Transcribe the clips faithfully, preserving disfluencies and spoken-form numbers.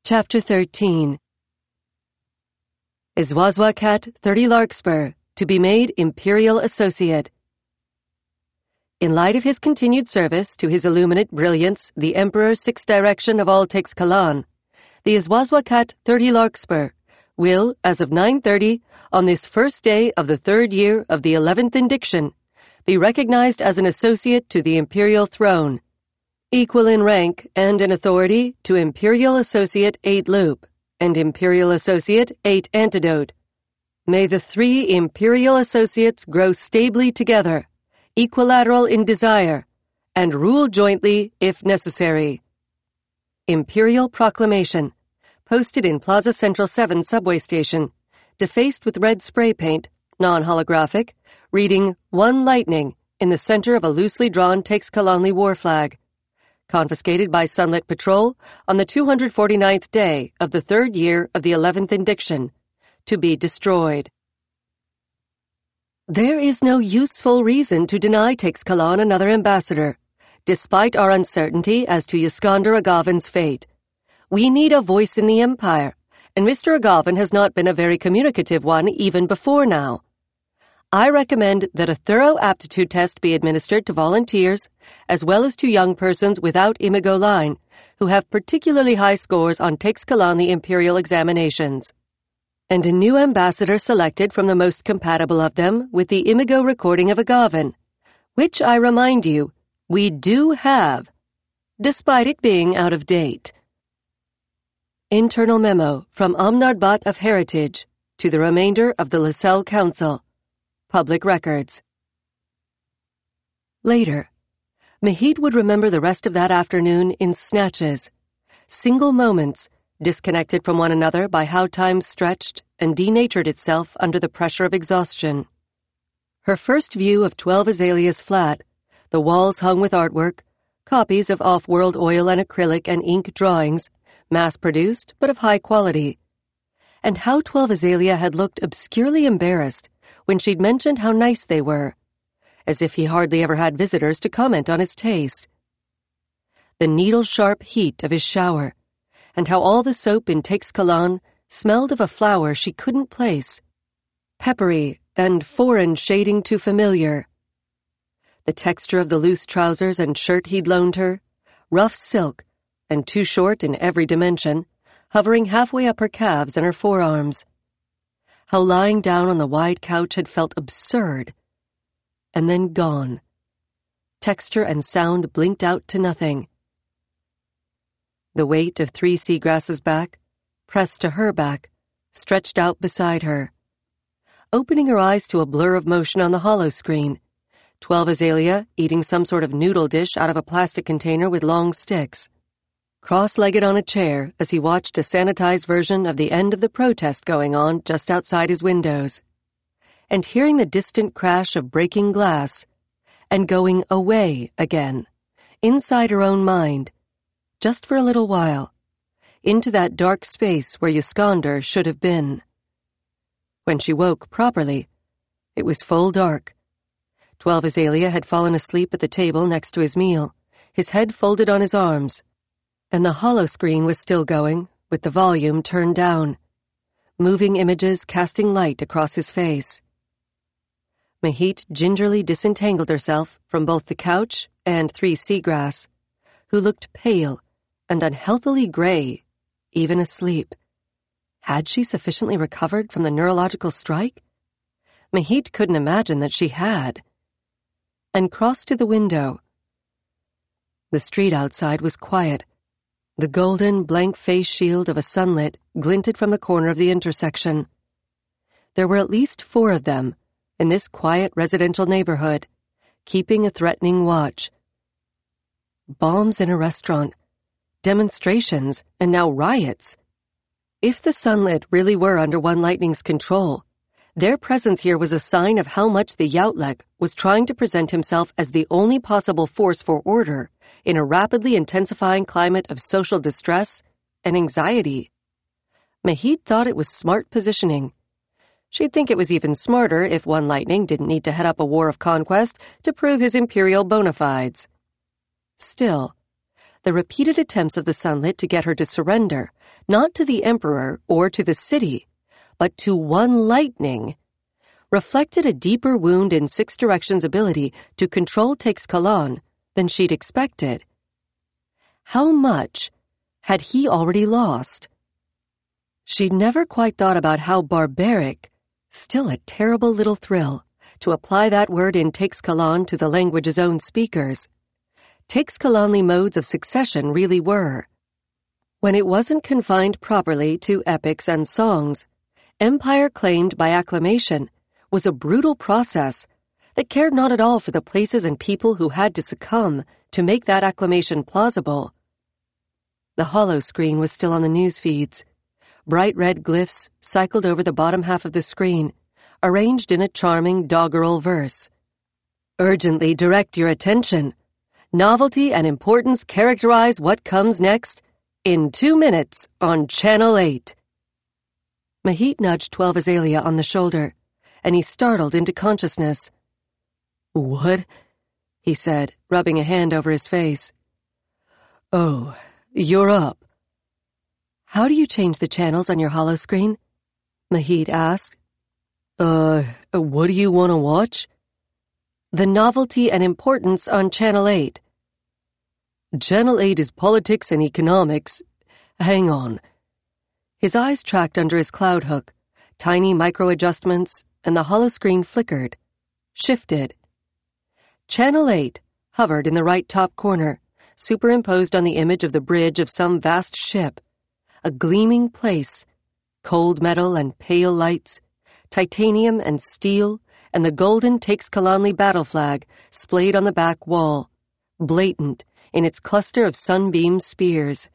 Chapter thirteen. Iswaswakat thirty Larkspur, to be made Imperial Associate. In light of his continued service to His Illuminate Brilliance, the Emperor Sixth Direction of all Teixcalan, the Iswaswakat thirty Larkspur will, as of nine thirty, on this first day of the third year of the eleventh indiction, be recognized as an associate to the Imperial Throne, equal in rank and in authority to Imperial Associate eight Loop and Imperial Associate eight Antidote. May the three Imperial Associates grow stably together, equilateral in desire, and rule jointly if necessary. Imperial Proclamation, posted in Plaza Central seven subway station, defaced with red spray paint, non-holographic, reading One Lightning in the center of a loosely drawn Teixcalanli war flag. Confiscated by Sunlit Patrol on the two hundred forty-ninth day of the third year of the eleventh indiction, to be destroyed. There is no useful reason to deny Teixcalan another ambassador, despite our uncertainty as to Yiskander Agavan's fate. We need a voice in the Empire, and Mister Agavan has not been a very communicative one even before now. I recommend that a thorough aptitude test be administered to volunteers, as well as to young persons without Imago line, who have particularly high scores on Teixcalanli Imperial examinations. And a new ambassador selected from the most compatible of them with the Imago recording of Agavan, which, I remind you, we do have, despite it being out of date. Internal memo from Omnardbat of Heritage to the remainder of the Licel Council. Public Records. Later, Mahit would remember the rest of that afternoon in snatches, single moments disconnected from one another by how time stretched and denatured itself under the pressure of exhaustion. Her first view of twelve Azalea's flat, the walls hung with artwork, copies of off-world oil and acrylic and ink drawings, mass-produced but of high quality, and how twelve Azalea had looked obscurely embarrassed when she'd mentioned how nice they were, as if he hardly ever had visitors to comment on his taste. The needle-sharp heat of his shower, and how all the soap in Teixcalan smelled of a flower she couldn't place, peppery and foreign shading to familiar. The texture of the loose trousers and shirt he'd loaned her, rough silk, and too short in every dimension, hovering halfway up her calves and her forearms. How lying down on the wide couch had felt absurd, and then gone. Texture and sound blinked out to nothing. The weight of three seagrasses back, pressed to her back, stretched out beside her. Opening her eyes to a blur of motion on the hollow screen, twelve Azalea eating some sort of noodle dish out of a plastic container with long sticks. Cross-legged on a chair as he watched a sanitized version of the end of the protest going on just outside his windows, and hearing the distant crash of breaking glass, and going away again, inside her own mind, just for a little while, into that dark space where Yiskander should have been. When she woke properly, it was full dark. Twelve Azalea had fallen asleep at the table next to his meal, his head folded on his arms, and the hollow screen was still going, with the volume turned down, moving images casting light across his face. Mahit gingerly disentangled herself from both the couch and Three Seagrass, who looked pale and unhealthily gray, even asleep. Had she sufficiently recovered from the neurological strike? Mahit couldn't imagine that she had. And crossed to the window. The street outside was quiet. The golden, blank face shield of a sunlit glinted from the corner of the intersection. There were at least four of them in this quiet residential neighborhood, keeping a threatening watch. Bombs in a restaurant, demonstrations, and now riots. If the Sunlit really were under One Lightning's control, their presence here was a sign of how much the Yautlek was trying to present himself as the only possible force for order in a rapidly intensifying climate of social distress and anxiety. Mahit thought it was smart positioning. She'd think it was even smarter if One Lightning didn't need to head up a war of conquest to prove his imperial bona fides. Still, the repeated attempts of the Sunlit to get her to surrender, not to the Emperor or to the city, but to One Lightning, reflected a deeper wound in Six Directions' ability to control Teixcalaan than she'd expected. How much had he already lost? She'd never quite thought about how barbaric, still a terrible little thrill, to apply that word in Teixcalaan to the language's own speakers, Teixcalaanly modes of succession really were. When it wasn't confined properly to epics and songs, empire claimed by acclamation was a brutal process that cared not at all for the places and people who had to succumb to make that acclamation plausible. The hollow screen was still on the news feeds. Bright red glyphs cycled over the bottom half of the screen, arranged in a charming doggerel verse. Urgently direct your attention. Novelty and importance characterize what comes next in two minutes on Channel eight. Mahit nudged Twelve Azalea on the shoulder, and he startled into consciousness. "What?" he said, rubbing a hand over his face. "Oh, you're up." "How do you change the channels on your holoscreen?" Mahit asked. Uh, what do you want to watch?" "The novelty and importance on Channel eight. "Channel eight is politics and economics. Hang on." His eyes tracked under his cloud hook, tiny micro-adjustments, and the holoscreen flickered, shifted. Channel eight hovered in the right top corner, superimposed on the image of the bridge of some vast ship, a gleaming place, cold metal and pale lights, titanium and steel, and the golden Teixcalaanly battle flag splayed on the back wall, blatant in its cluster of sunbeam spears.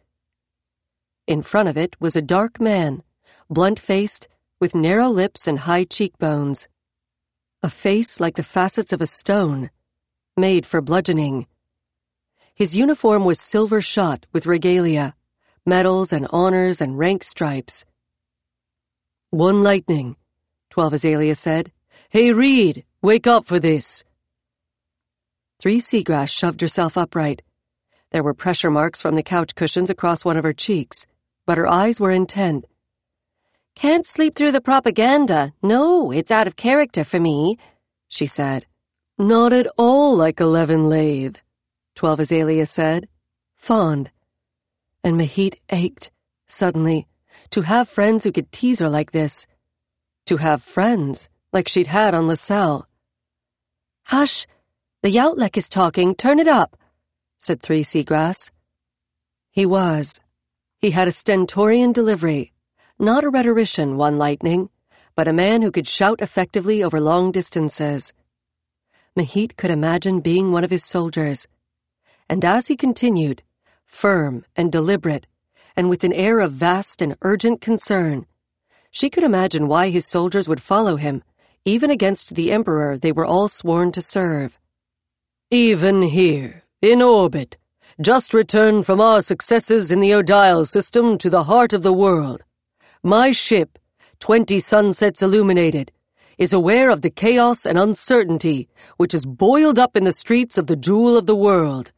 In front of it was a dark man, blunt-faced, with narrow lips and high cheekbones. A face like the facets of a stone, made for bludgeoning. His uniform was silver-shot with regalia, medals and honors and rank stripes. "One Lightning," Twelve Azalea said. "Hey, Reed, wake up for this." Three Seagrass shoved herself upright. There were pressure marks from the couch cushions across one of her cheeks, but her eyes were intent. "Can't sleep through the propaganda. No, it's out of character for me," she said. "Not at all like Eleven Lathe," Twelve Azalea said, fond. And Mahit ached, suddenly, to have friends who could tease her like this. To have friends like she'd had on LaSalle. "Hush! The Youtlek is talking. Turn it up," said Three Seagrass. He was. He had a stentorian delivery, not a rhetorician, One Lightning, but a man who could shout effectively over long distances. Mahit could imagine being one of his soldiers. And as he continued, firm and deliberate, and with an air of vast and urgent concern, she could imagine why his soldiers would follow him, even against the Emperor they were all sworn to serve. "Even here, in orbit, just returned from our successes in the Odile system to the heart of the world, my ship, Twenty Sunsets Illuminated, is aware of the chaos and uncertainty which is boiled up in the streets of the Jewel of the World,"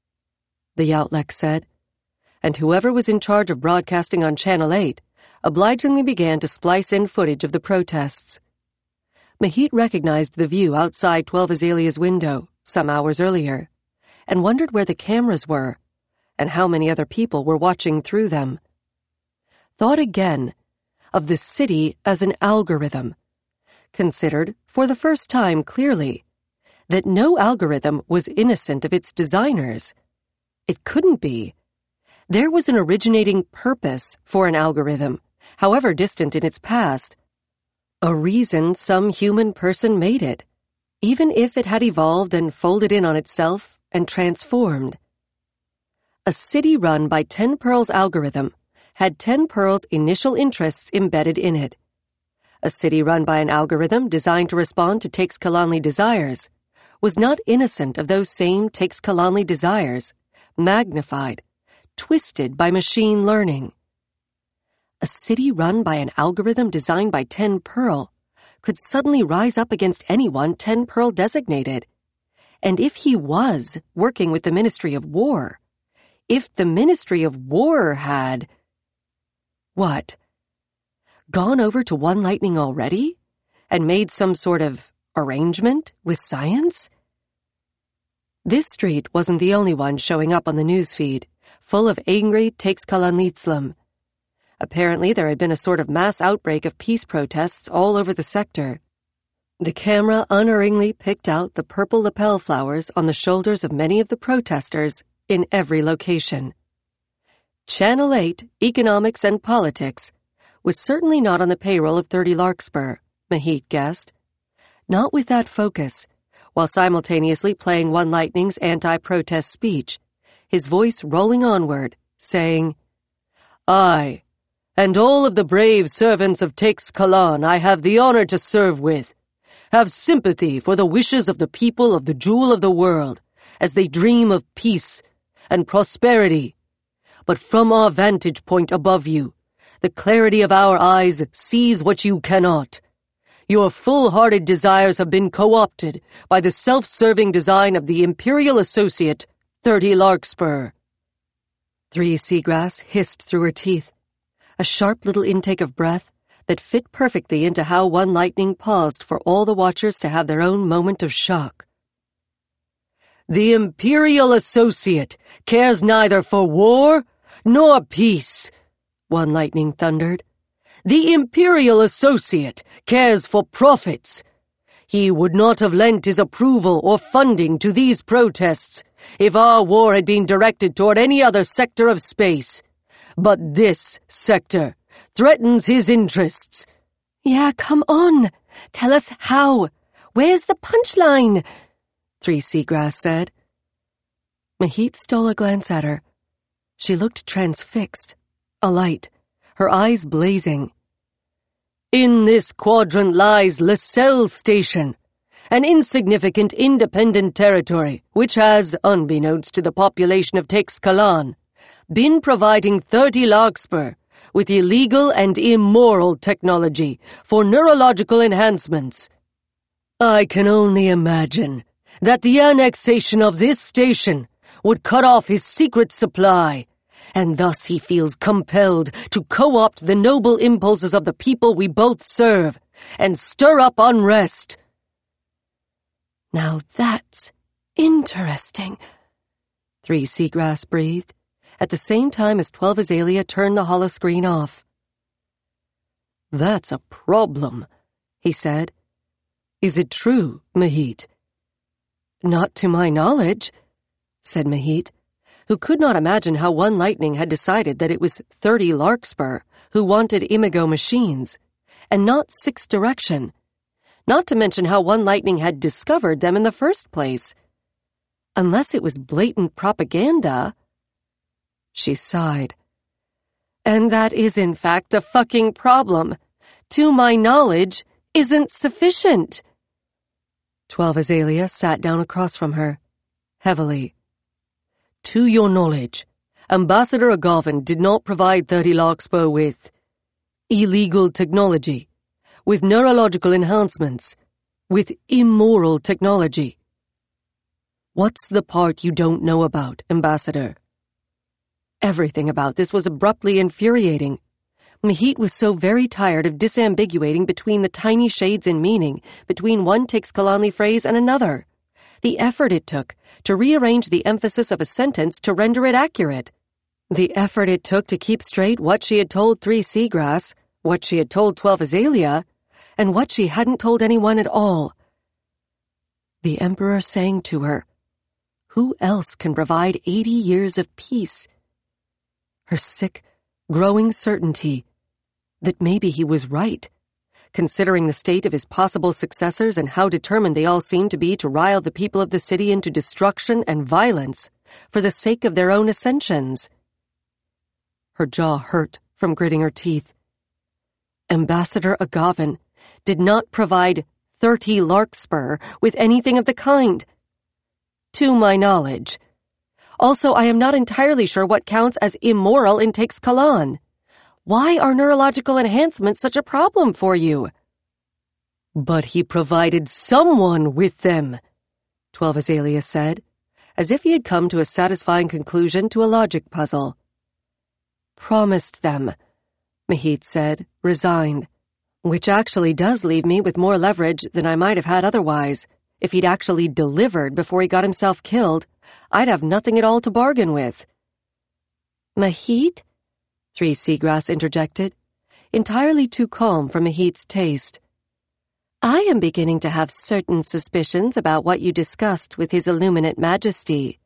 the Youtlek said, and whoever was in charge of broadcasting on Channel eight obligingly began to splice in footage of the protests. Mahit recognized the view outside Twelve Azalea's window some hours earlier, and wondered where the cameras were, and how many other people were watching through them. Thought again of the city as an algorithm, considered, for the first time clearly, that no algorithm was innocent of its designers. It couldn't be. There was an originating purpose for an algorithm, however distant in its past. A reason some human person made it, even if it had evolved and folded in on itself and transformed. A city run by Ten Pearls algorithm had Ten Pearls' initial interests embedded in it. A city run by an algorithm designed to respond to Teixcalaanly desires was not innocent of those same Teixcalaanly desires, magnified, twisted by machine learning. A city run by an algorithm designed by Ten Pearl could suddenly rise up against anyone Ten Pearl designated. And if he was working with the Ministry of War, if the Ministry of War had... What? Gone over to One Lightning already? And made some sort of arrangement with science? This street wasn't the only one showing up on the newsfeed, full of angry Teixcalaneatzlum. Apparently there had been a sort of mass outbreak of peace protests all over the sector. The camera unerringly picked out the purple lapel flowers on the shoulders of many of the protesters in every location. Channel eight, Economics and Politics, was certainly not on the payroll of thirty Larkspur, Mahit guessed. Not with that focus, while simultaneously playing One Lightning's anti-protest speech, his voice rolling onward, saying, "I, and all of the brave servants of Teixcalan I have the honor to serve with, have sympathy for the wishes of the people of the Jewel of the World as they dream of peace and prosperity. But from our vantage point above you, the clarity of our eyes sees what you cannot. Your full-hearted desires have been co-opted by the self-serving design of the Imperial Associate, thirty Larkspur." Three Seagrass hissed through her teeth, a sharp little intake of breath that fit perfectly into how One Lightning paused for all the watchers to have their own moment of shock. "The Imperial Associate cares neither for war nor peace," One Lightning thundered. "The Imperial Associate cares for profits. He would not have lent his approval or funding to these protests if our war had been directed toward any other sector of space. But this sector threatens his interests." "Yeah, come on. Tell us how. Where's the punchline?" Three Seagrass said. Mahit stole a glance at her. She looked transfixed, alight, her eyes blazing. "In this quadrant lies Lascelles Station, an insignificant independent territory which has, unbeknownst to the population of Teixcalan, been providing thirty Larkspur with illegal and immoral technology for neurological enhancements. I can only imagine that the annexation of this station would cut off his secret supply, and thus he feels compelled to co-opt the noble impulses of the people we both serve and stir up unrest." "Now that's interesting," Three Seagrass breathed, at the same time as Twelve Azalea turned the holoscreen off. "That's a problem," he said. "Is it true, Mahit?" "Not to my knowledge," said Mahit, who could not imagine how One Lightning had decided that it was thirty Larkspur who wanted Imago machines, and not Sixth Direction, not to mention how One Lightning had discovered them in the first place. Unless it was blatant propaganda. She sighed. "And that is in fact the fucking problem. To my knowledge, isn't sufficient." Twelve Azalea sat down across from her, heavily. "To your knowledge, Ambassador Agavin did not provide thirty Larkspur with illegal technology, with neurological enhancements, with immoral technology. What's the part you don't know about, Ambassador?" Everything about this was abruptly infuriating. Mahit was so very tired of disambiguating between the tiny shades in meaning between one Teixcalanli phrase and another. The effort it took to rearrange the emphasis of a sentence to render it accurate. The effort it took to keep straight what she had told Three Seagrass, what she had told Twelve Azalea, and what she hadn't told anyone at all. The Emperor sang to her. Who else can provide eighty years of peace? Her sick, growing certainty that maybe he was right, considering the state of his possible successors and how determined they all seemed to be to rile the people of the city into destruction and violence for the sake of their own ascensions. Her jaw hurt from gritting her teeth. Ambassador Agavin did not provide thirty Larkspur with anything of the kind. To my knowledge. Also, I am not entirely sure what counts as immoral in Teixcalan. Why are neurological enhancements such a problem for you? But he provided someone with them, Twelve Azalea said, as if he had come to a satisfying conclusion to a logic puzzle. "Promised them," Mahit said, resigned. "Which actually does leave me with more leverage than I might have had otherwise. If he'd actually delivered before he got himself killed, I'd have nothing at all to bargain with." "Mahit?" Three Seagrass interjected, entirely too calm for Mahit's taste. "I am beginning to have certain suspicions about what you discussed with His Illuminate Majesty."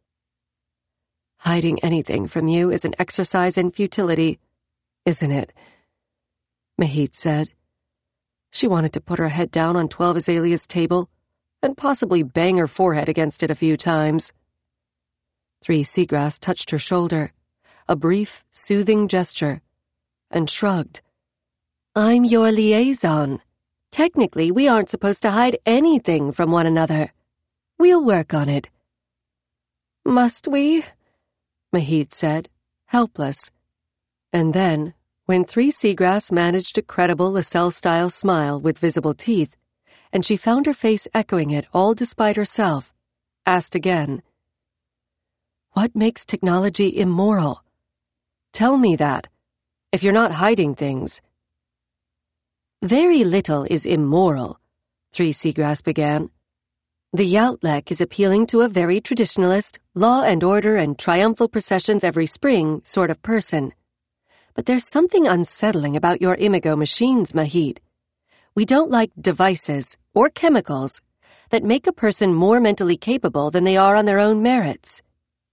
"Hiding anything from you is an exercise in futility, isn't it?" Mahit said. She wanted to put her head down on Twelve Azalea's table and possibly bang her forehead against it a few times. Three Seagrass touched her shoulder, a brief, soothing gesture, and shrugged. "I'm your liaison. Technically, we aren't supposed to hide anything from one another. We'll work on it." "Must we?" Mahit said, helpless. And then, when Three Seagrass managed a credible Lacelle-style smile with visible teeth, and she found her face echoing it all despite herself, asked again, "What makes technology immoral? Tell me that, if you're not hiding things." "Very little is immoral," Three Seagrass began. "The Youtlek is appealing to a very traditionalist, law and order and triumphal processions every spring sort of person. But there's something unsettling about your Imago machines, Mahit. We don't like devices or chemicals that make a person more mentally capable than they are on their own merits."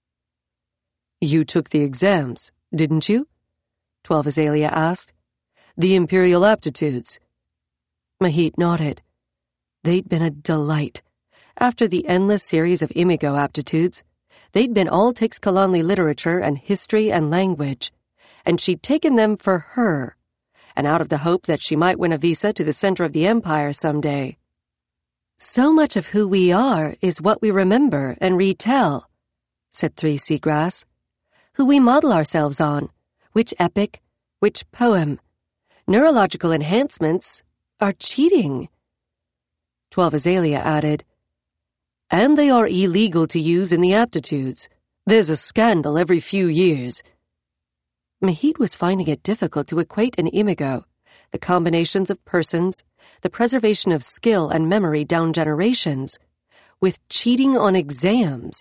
"You took the exams, didn't you?" Twelve Azalea asked. "The Imperial Aptitudes." Mahit nodded. They'd been a delight. After the endless series of Imago aptitudes, they'd been all Teixcalonli literature and history and language, and she'd taken them for her, and out of the hope that she might win a visa to the center of the empire someday. "So much of who we are is what we remember and retell," said Three Seagrass. "Who we model ourselves on, which epic, which poem. Neurological enhancements are cheating." Twelve Azalea added, "And they are illegal to use in the aptitudes. There's a scandal every few years." Mahit was finding it difficult to equate an Imago, the combinations of persons, the preservation of skill and memory down generations, with cheating on exams.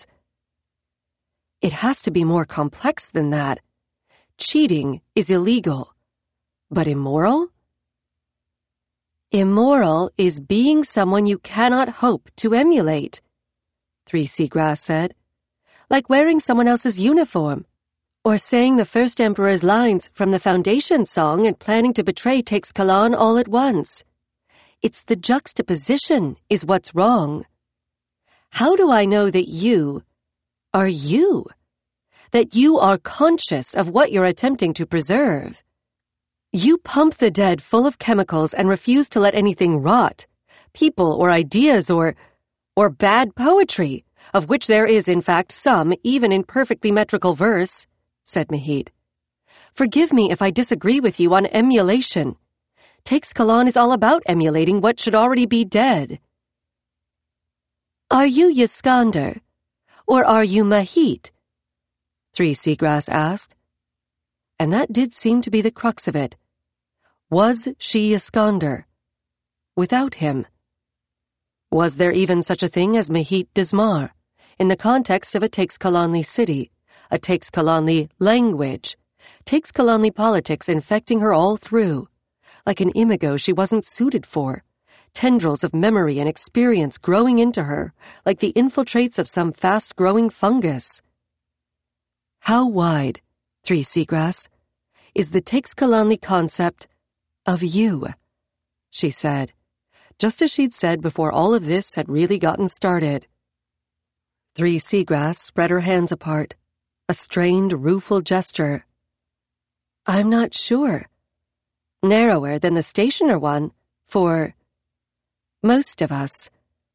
It has to be more complex than that. Cheating is illegal, but immoral? "Immoral is being someone you cannot hope to emulate," Three Seagrass said. "Like wearing someone else's uniform, or saying the first Emperor's lines from the Foundation song and planning to betray Teixcalan all at once. It's the juxtaposition is what's wrong. How do I know that you are you? That you are conscious of what you're attempting to preserve? You pump the dead full of chemicals and refuse to let anything rot, people or ideas or, or bad poetry, of which there is in fact some even in perfectly metrical verse," said Mahit. "Forgive me if I disagree with you on emulation. Teixcalan is all about emulating what should already be dead." "Are you Yiskander, or are you Mahit?" Three Seagrass asked. And that did seem to be the crux of it. Was she Yiskander? Without him? Was there even such a thing as Mahit Dismar, in the context of a Teixcalonli city, a Teixcalonli language, Teixcalonli politics infecting her all through, like an Imago she wasn't suited for, tendrils of memory and experience growing into her, like the infiltrates of some fast-growing fungus? How wide, Three Seagrass, is the Teixcalonli concept of you? She said, just as she'd said before all of this had really gotten started. Three Seagrass spread her hands apart, a strained, rueful gesture. I'm not sure. Narrower than the stationer one, for most of us.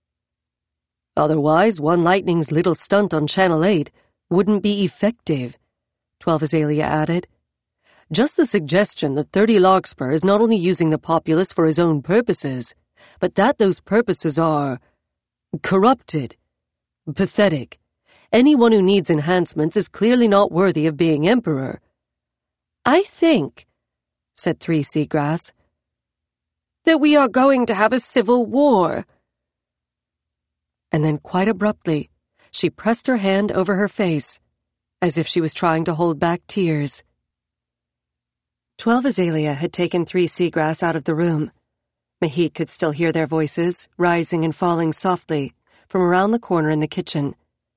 Otherwise, one Lightning's little stunt on Channel eight wouldn't be effective, Twelve Azalea added. Just the suggestion that Thirty Larkspur is not only using the populace for his own purposes, but that those purposes are corrupted, pathetic, Anyone who needs enhancements is clearly not worthy of being emperor. I think, said Three Seagrass, that we are going to have a civil war. And then quite abruptly, she pressed her hand over her face, as if she was trying to hold back tears. Twelve Azalea had taken Three Seagrass out of the room. Mahit could still hear their voices, rising and falling softly, from around the corner in the kitchen.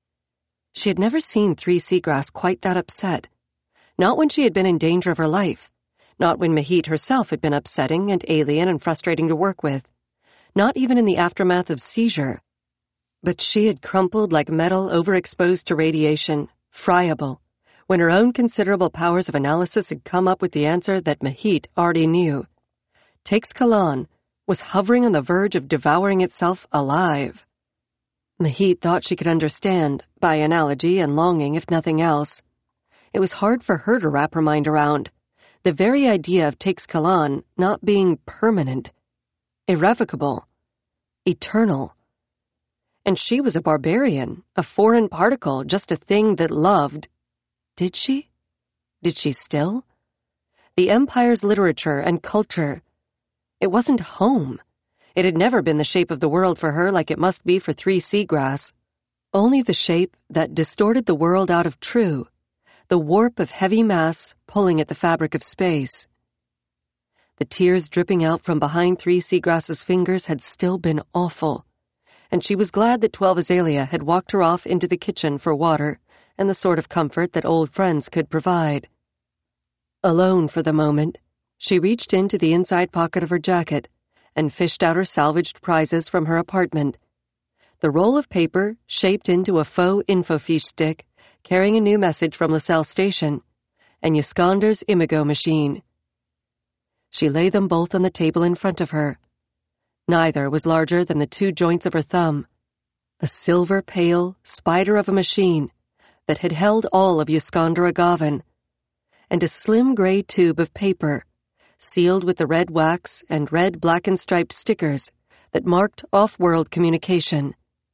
She had never seen Three Seagrass quite that upset, not when she had been in danger of her life, not when Mahit herself had been upsetting and alien and frustrating to work with, not even in the aftermath of seizure. But she had crumpled like metal overexposed to radiation, friable, when her own considerable powers of analysis had come up with the answer that Mahit already knew. Teixcalaan was hovering on the verge of devouring itself alive. Mahit thought she could understand, by analogy and longing if nothing else. It was hard for her to wrap her mind around the very idea of Teixcalaan not being permanent, irrevocable, eternal. And she was a barbarian, a foreign particle, just a thing that loved. Did she? Did she still? The Empire's literature and culture. It wasn't home. It had never been the shape of the world for her like it must be for Three Seagrass. Only the shape that distorted the world out of true, the warp of heavy mass pulling at the fabric of space. The tears dripping out from behind Three Seagrass's fingers had still been awful, and she was glad that Twelve Azalea had walked her off into the kitchen for water and the sort of comfort that old friends could provide. Alone for the moment, she reached into the inside pocket of her jacket and fished out her salvaged prizes from her apartment. The roll of paper, shaped into a faux infofiche stick, carrying a new message from LaSalle Station, and Yskander's Imago machine. She laid them both on the table in front of her. Neither was larger than the two joints of her thumb. A silver pale spider of a machine that had held all of Yskander Agavin, and a slim gray tube of paper, sealed with the red wax and red black and striped stickers that marked off-world communication.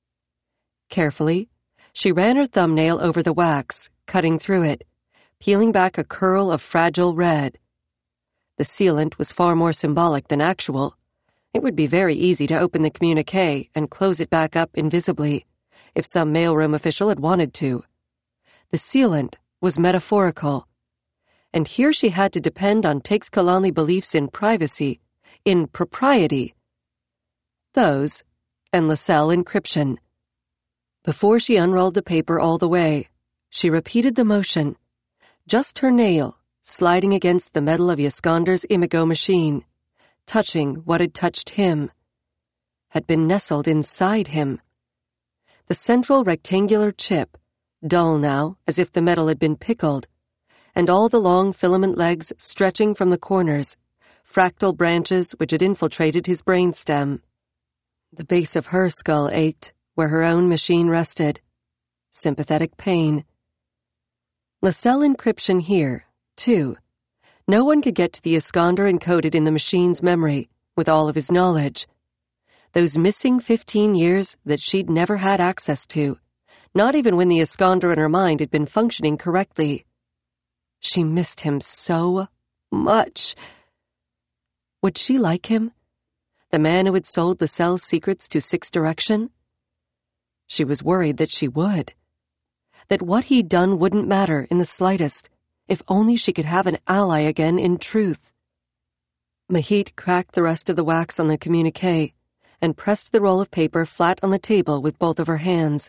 Carefully, she ran her thumbnail over the wax, cutting through it, peeling back a curl of fragile red. The sealant was far more symbolic than actual. It would be very easy to open the communique and close it back up invisibly, if some mailroom official had wanted to. The sealant was metaphorical, and here she had to depend on Teixcalaanly beliefs in privacy, in propriety. Those, and LaSalle encryption. Before she unrolled the paper all the way, she repeated the motion, just her nail sliding against the metal of Yskander's Imago machine, touching what had touched him, had been nestled inside him. The central rectangular chip, dull now as if the metal had been pickled, and all the long filament legs stretching from the corners, fractal branches which had infiltrated his brainstem. The base of her skull ached, where her own machine rested. Sympathetic pain. LaSalle encryption here, too. No one could get to the Yskander encoded in the machine's memory, with all of his knowledge. Those missing fifteen years that she'd never had access to, not even when the Yskander in her mind had been functioning correctly. She missed him so much. Would she like him? The man who had sold LaSalle's secrets to Six Direction? She was worried that she would. That what he'd done wouldn't matter in the slightest, if only she could have an ally again in truth. Mahit cracked the rest of the wax on the communique and pressed the roll of paper flat on the table with both of her hands.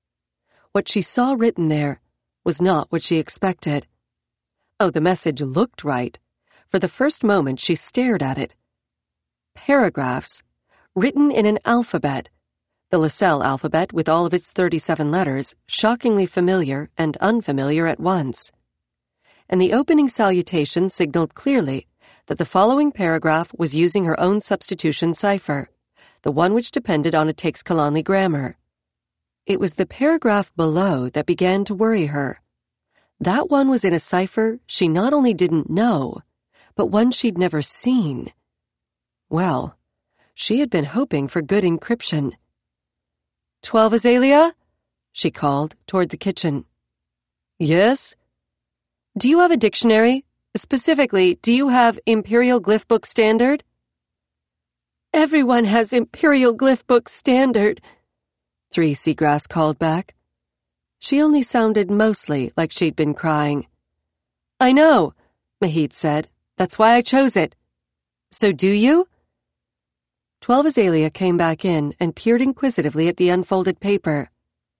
What she saw written there was not what she expected. Oh, the message looked right. For the first moment, she stared at it. Paragraphs, written in an alphabet, the LaSalle alphabet with all of its thirty-seven letters, shockingly familiar and unfamiliar at once. And the opening salutation signaled clearly that the following paragraph was using her own substitution cipher, the one which depended on a Teixcalaanly grammar. It was the paragraph below that began to worry her. That one was in a cipher she not only didn't know, but one she'd never seen. Well, she had been hoping for good encryption. Twelve Azalea? she called toward the kitchen. Yes? Do you have a dictionary? Specifically, do you have Imperial Glyph Book Standard? Everyone has Imperial Glyph Book Standard, Three Seagrass called back. She only sounded mostly like she'd been crying. I know, Mahit said. That's why I chose it. So do you? Twelve Azalea came back in and peered inquisitively at the unfolded paper.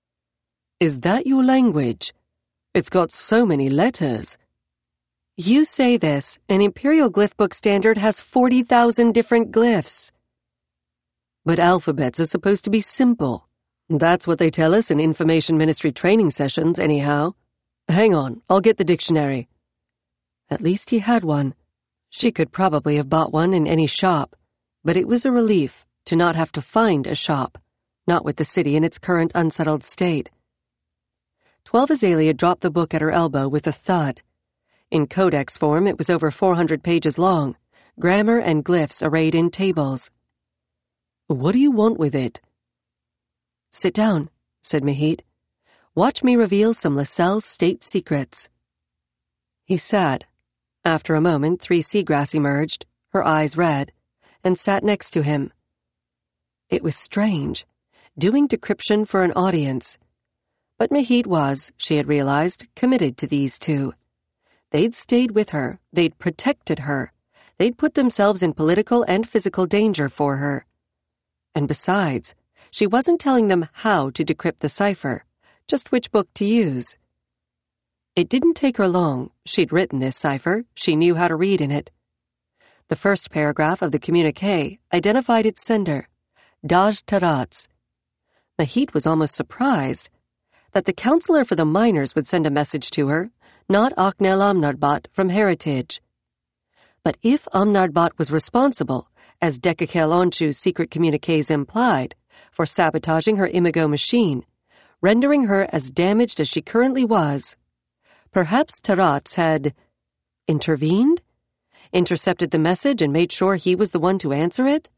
Is that your language? It's got so many letters. You say this, an Imperial Glyph Book Standard has forty thousand different glyphs. But alphabets are supposed to be simple. That's what they tell us in Information Ministry training sessions, anyhow. Hang on, I'll get the dictionary. At least he had one. She could probably have bought one in any shop, but it was a relief to not have to find a shop, not with the city in its current unsettled state. Twelve Azalea dropped the book at her elbow with a thud. In codex form, it was over four hundred pages long, grammar and glyphs arrayed in tables. What do you want with it? Sit down, said Mahit. Watch me reveal some LaSalle's state secrets. He sat. After a moment, Three Seagrass emerged, her eyes red, and sat next to him. It was strange, doing decryption for an audience. But Mahit was, she had realized, committed to these two. They'd stayed with her, they'd protected her, they'd put themselves in political and physical danger for her. And besides, she wasn't telling them how to decrypt the cipher, just which book to use. It didn't take her long. She'd written this cipher, she knew how to read in it. The first paragraph of the communique identified its sender, Daj Taratz. Mahit was almost surprised that the counselor for the miners would send a message to her, not Aknel Amnarbot from Heritage. But if Amnarbot was responsible, as Dekakel Onchu's secret communiques implied, for sabotaging her Imago machine, rendering her as damaged as she currently was, perhaps Taratz had intervened? Intercepted the message and made sure he was the one to answer it?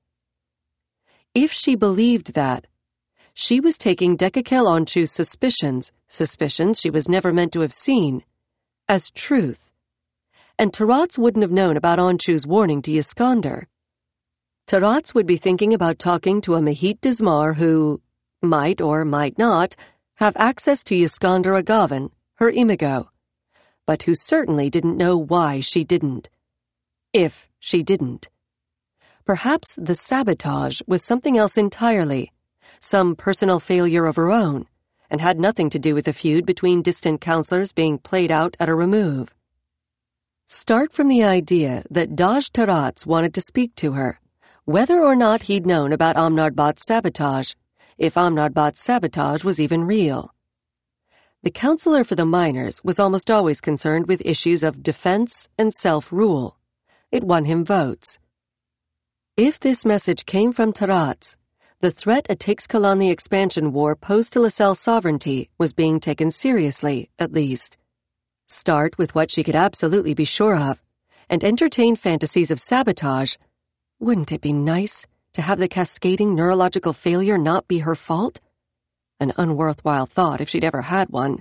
If she believed that, she was taking Dekakel Onchu's suspicions, suspicions she was never meant to have seen, as truth. And Taratz wouldn't have known about Onchu's warning to Yiskander. Taratz would be thinking about talking to a Mahit Dismar who might or might not have access to Yiskander Agavan, her Imago, but who certainly didn't know why she didn't. If she didn't. Perhaps the sabotage was something else entirely, some personal failure of her own, and had nothing to do with the feud between distant counselors being played out at a remove. Start from the idea that Daj Taratz wanted to speak to her, whether or not he'd known about Amnarbot's sabotage, if Amnarbot's sabotage was even real. The counselor for the miners was almost always concerned with issues of defense and self-rule. It won him votes. If this message came from Taratz, the threat a Teixkalani expansion war posed to LaSalle sovereignty was being taken seriously, at least. Start with what she could absolutely be sure of, and entertain fantasies of sabotage. Wouldn't it be nice to have the cascading neurological failure not be her fault? An unworthwhile thought if she'd ever had one.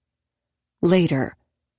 Later.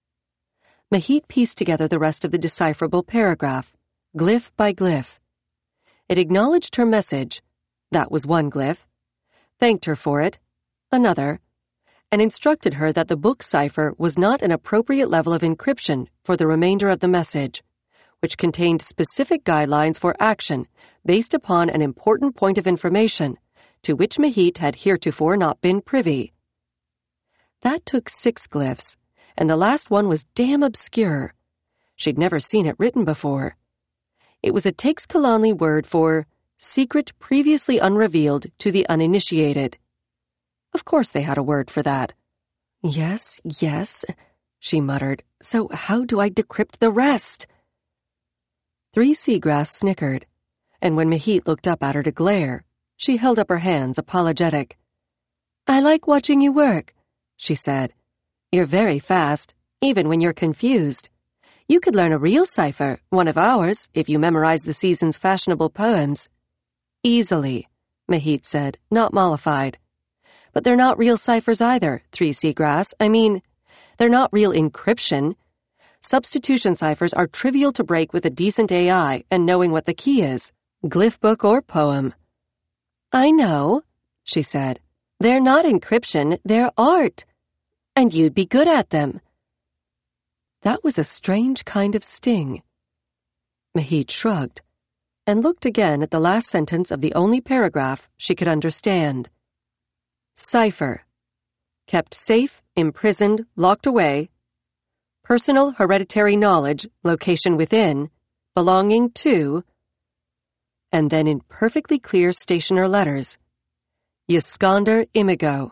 Mahit pieced together the rest of the decipherable paragraph, glyph by glyph. It acknowledged her message. That was one glyph. Thanked her for it. Another. And instructed her that the book cipher was not an appropriate level of encryption for the remainder of the message, which contained specific guidelines for action based upon an important point of information to which Mahit had heretofore not been privy. That took six glyphs, and the last one was damn obscure. She'd never seen it written before. It was a Teixkalani word for secret previously unrevealed to the uninitiated. Of course they had a word for that. Yes, yes, she muttered. So how do I decrypt the rest? Three Seagrass snickered, and when Mahit looked up at her to glare, she held up her hands, apologetic. I like watching you work, she said. You're very fast, even when you're confused. You could learn a real cipher, one of ours, if you memorize the season's fashionable poems. Easily, Mahit said, not mollified. But they're not real ciphers either, three Seagrass. I mean, they're not real encryption. Substitution ciphers are trivial to break with a decent A I and knowing what the key is, glyph book or poem. I know, she said. They're not encryption, they're art. And you'd be good at them. That was a strange kind of sting. Mahit shrugged and looked again at the last sentence of the only paragraph she could understand. Cipher. Kept safe, imprisoned, locked away. Personal hereditary knowledge, location within, belonging to, and then in perfectly clear stationer letters, Yiskander Imigo.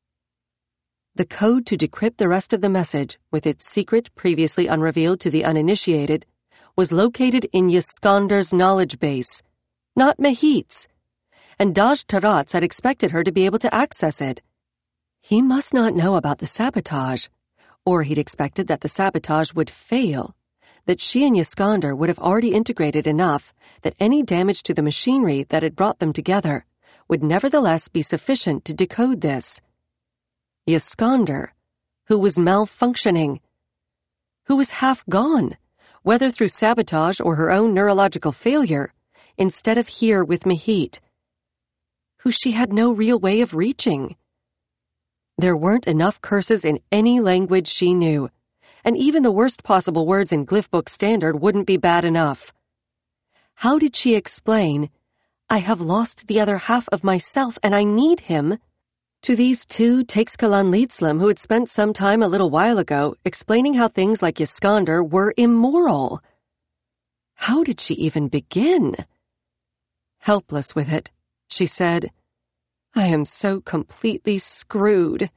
The code to decrypt the rest of the message, with its secret previously unrevealed to the uninitiated, was located in Yiskander's knowledge base, not Mahit's, and Daj Taratz had expected her to be able to access it. He must not know about the sabotage, or he'd expected that the sabotage would fail, that she and Yiskander would have already integrated enough that any damage to the machinery that had brought them together would nevertheless be sufficient to decode this. Yiskander, who was malfunctioning, who was half gone, whether through sabotage or her own neurological failure, instead of here with Mahit, who she had no real way of reaching. There weren't enough curses in any language she knew, and even the worst possible words in Glyphbook Standard wouldn't be bad enough. How did she explain, I have lost the other half of myself and I need him, to these two Teixkalan Litzlim who had spent some time a little while ago explaining how things like Yiskander were immoral? How did she even begin? Helpless with it, she said, I am so completely screwed,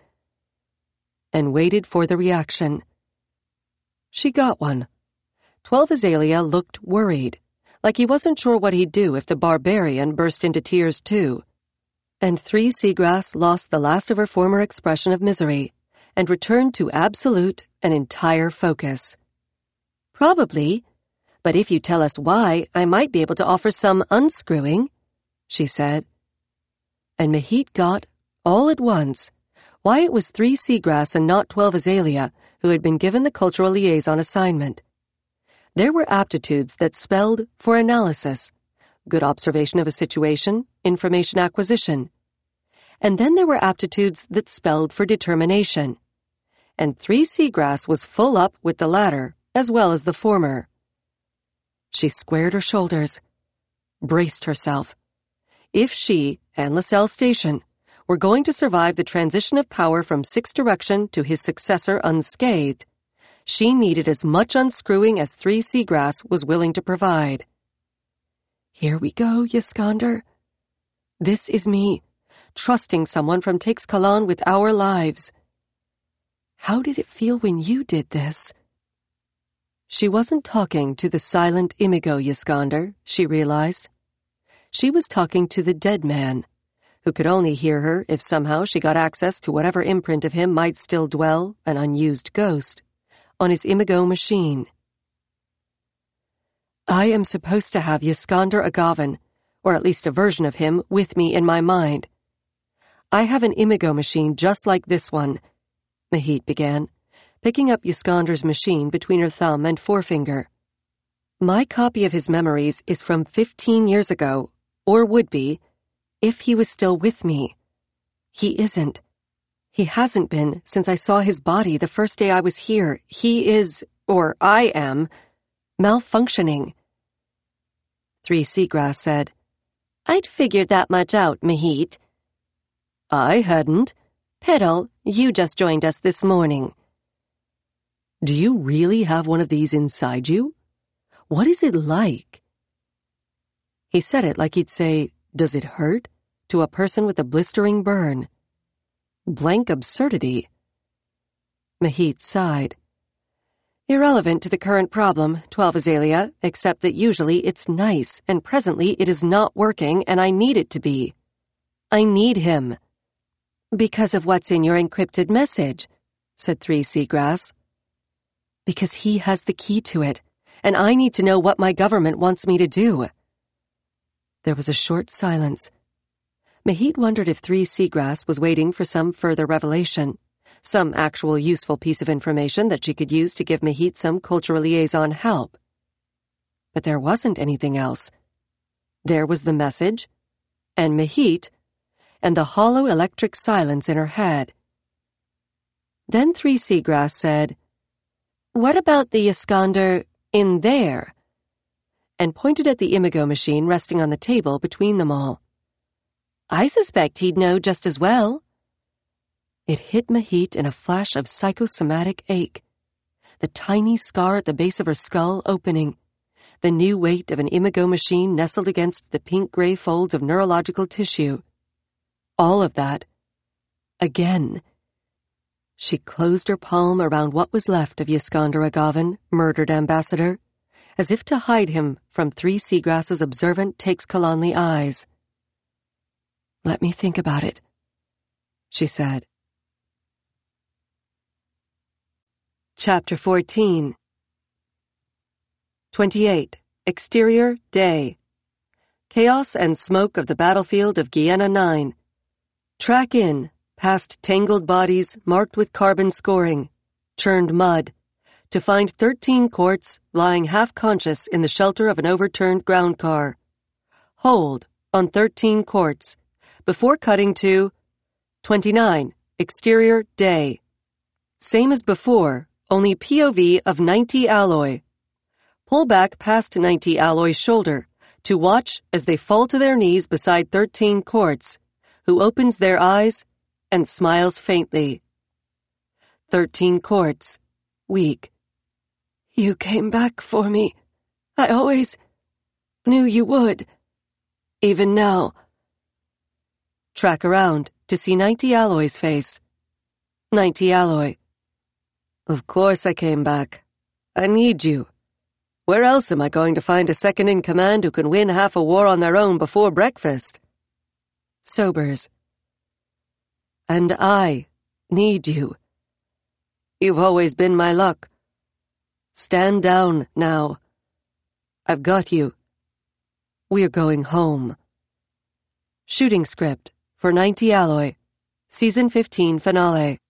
and waited for the reaction. She got one. Twelve Azalea looked worried, like he wasn't sure what he'd do if the barbarian burst into tears too. And Three Seagrass lost the last of her former expression of misery and returned to absolute and entire focus. Probably, but if you tell us why, I might be able to offer some unscrewing, she said. And Mahit got, all at once, why it was Three Seagrass and not Twelve Azalea who had been given the cultural liaison assignment. There were aptitudes that spelled for analysis, good observation of a situation, information acquisition. And then there were aptitudes that spelled for determination. And Three Seagrass was full up with the latter as well as the former. She squared her shoulders, braced herself. If she and LaSalle Station were going to survive the transition of power from Sixth Direction to his successor unscathed, she needed as much unscrewing as Three Seagrass was willing to provide. Here we go, Yiskander. This is me, trusting someone from Teixkalan with our lives. How did it feel when you did this? She wasn't talking to the silent Imigo Yiskander, she realized. She was talking to the dead man, who could only hear her if somehow she got access to whatever imprint of him might still dwell, an unused ghost, on his Imigo machine. I am supposed to have Yiskander Agavan, or at least a version of him, with me in my mind. I have an Imigo machine just like this one, Mahit began, picking up Yiskander's machine between her thumb and forefinger. My copy of his memories is from fifteen years ago, or would be, if he was still with me. He isn't. He hasn't been since I saw his body the first day I was here. He is, or I am, malfunctioning. Three Seagrass said, I'd figured that much out, Mahit. I hadn't. Petal, you just joined us this morning. Do you really have one of these inside you? What is it like? He said it like he'd say, does it hurt? To a person with a blistering burn. Blank absurdity. Mahit sighed. Irrelevant to the current problem, Twelve Azalea, except that usually it's nice, and presently it is not working, and I need it to be. I need him. Because of what's in your encrypted message, said Three Seagrass. Because he has the key to it, and I need to know what my government wants me to do. There was a short silence. Mahit wondered if Three Seagrass was waiting for some further revelation, some actual useful piece of information that she could use to give Mahit some cultural liaison help. But there wasn't anything else. There was the message, and Mahit, and the hollow electric silence in her head. Then Three Seagrass said, "What about the Iskander in there?" and pointed at the Imago machine resting on the table between them all. "I suspect he'd know just as well." It hit Mahit in a flash of psychosomatic ache. The tiny scar at the base of her skull opening, the new weight of an Imago machine nestled against the pink-gray folds of neurological tissue. All of that. Again. She closed her palm around what was left of Iskander Agavan, murdered ambassador, as if to hide him from Three Seagrass's observant Takes-Kalanli eyes. "Let me think about it," she said. Chapter fourteen. twenty-eight. Exterior, day. Chaos and smoke of the battlefield of Guiana nine. Track in, past tangled bodies marked with carbon scoring, churned mud, to find thirteen courts lying half-conscious in the shelter of an overturned ground car. Hold on thirteen courts, before cutting to twenty-nine, exterior, day. Same as before, only P O V of ninety Alloy. Pull back past ninety Alloy's shoulder to watch as they fall to their knees beside thirteen courts, who opens their eyes and smiles faintly. thirteen courts, weak. "You came back for me. I always knew you would. Even now." Track around to see ninety Alloy's face. ninety Alloy. "Of course I came back. I need you. Where else am I going to find a second-in-command who can win half a war on their own before breakfast?" Sobers. "And I need you. You've always been my luck. Stand down now. I've got you. We're going home." Shooting script for ninety Alloy, Season fifteen finale.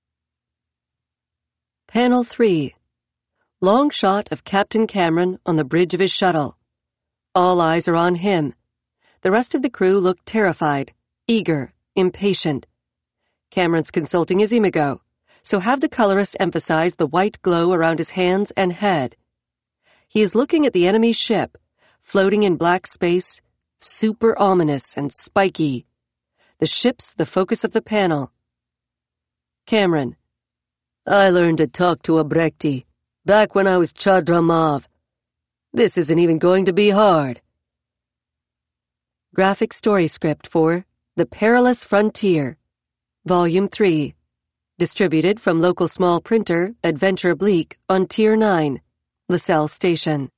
Panel three. Long shot of Captain Cameron on the bridge of his shuttle. All eyes are on him. The rest of the crew look terrified, eager, impatient. Cameron's consulting his Imago, so have the colorist emphasize the white glow around his hands and head. He is looking at the enemy ship, floating in black space, super ominous and spiky. The ship's the focus of the panel. Cameron. "I learned to talk to a Brekti, back when I was Chadramav. This isn't even going to be hard." Graphic story script for The Perilous Frontier, Volume three. Distributed from local small printer Adventure Bleak on Tier nine, LaSalle Station.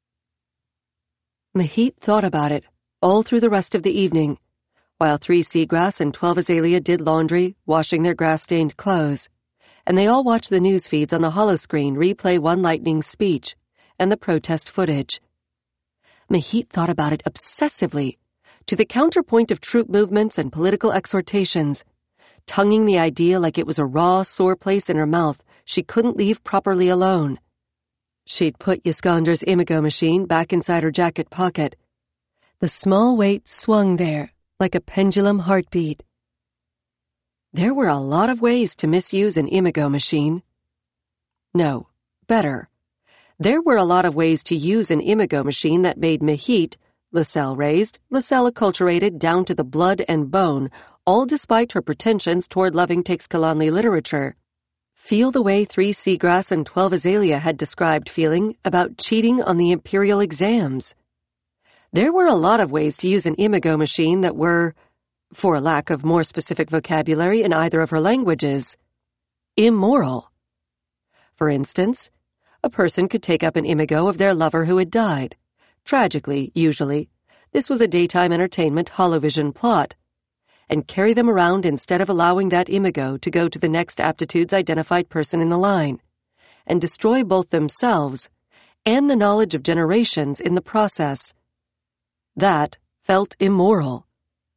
Mahit thought about it all through the rest of the evening, while Three Seagrass and Twelve Azalea did laundry, washing their grass-stained clothes, and they all watched the news feeds on the holoscreen replay One Lightning's speech and the protest footage. Mahit thought about it obsessively, to the counterpoint of troop movements and political exhortations, tonguing the idea like it was a raw, sore place in her mouth she couldn't leave properly alone. She'd put Iskander's Imago machine back inside her jacket pocket. The small weight swung there, like a pendulum heartbeat. There were a lot of ways to misuse an Imago machine. No, better. There were a lot of ways to use an Imago machine that made Mahit, LaSalle raised, LaSalle acculturated down to the blood and bone, all despite her pretensions toward loving Takes-Kalanli literature, feel the way Three Seagrass and Twelve Azalea had described feeling about cheating on the imperial exams. There were a lot of ways to use an Imago machine that were, for lack of more specific vocabulary in either of her languages, immoral. For instance, a person could take up an Imago of their lover who had died. Tragically, usually, this was a daytime entertainment holovision plot, and carry them around instead of allowing that Imago to go to the next aptitudes-identified person in the line, and destroy both themselves and the knowledge of generations in the process. That felt immoral.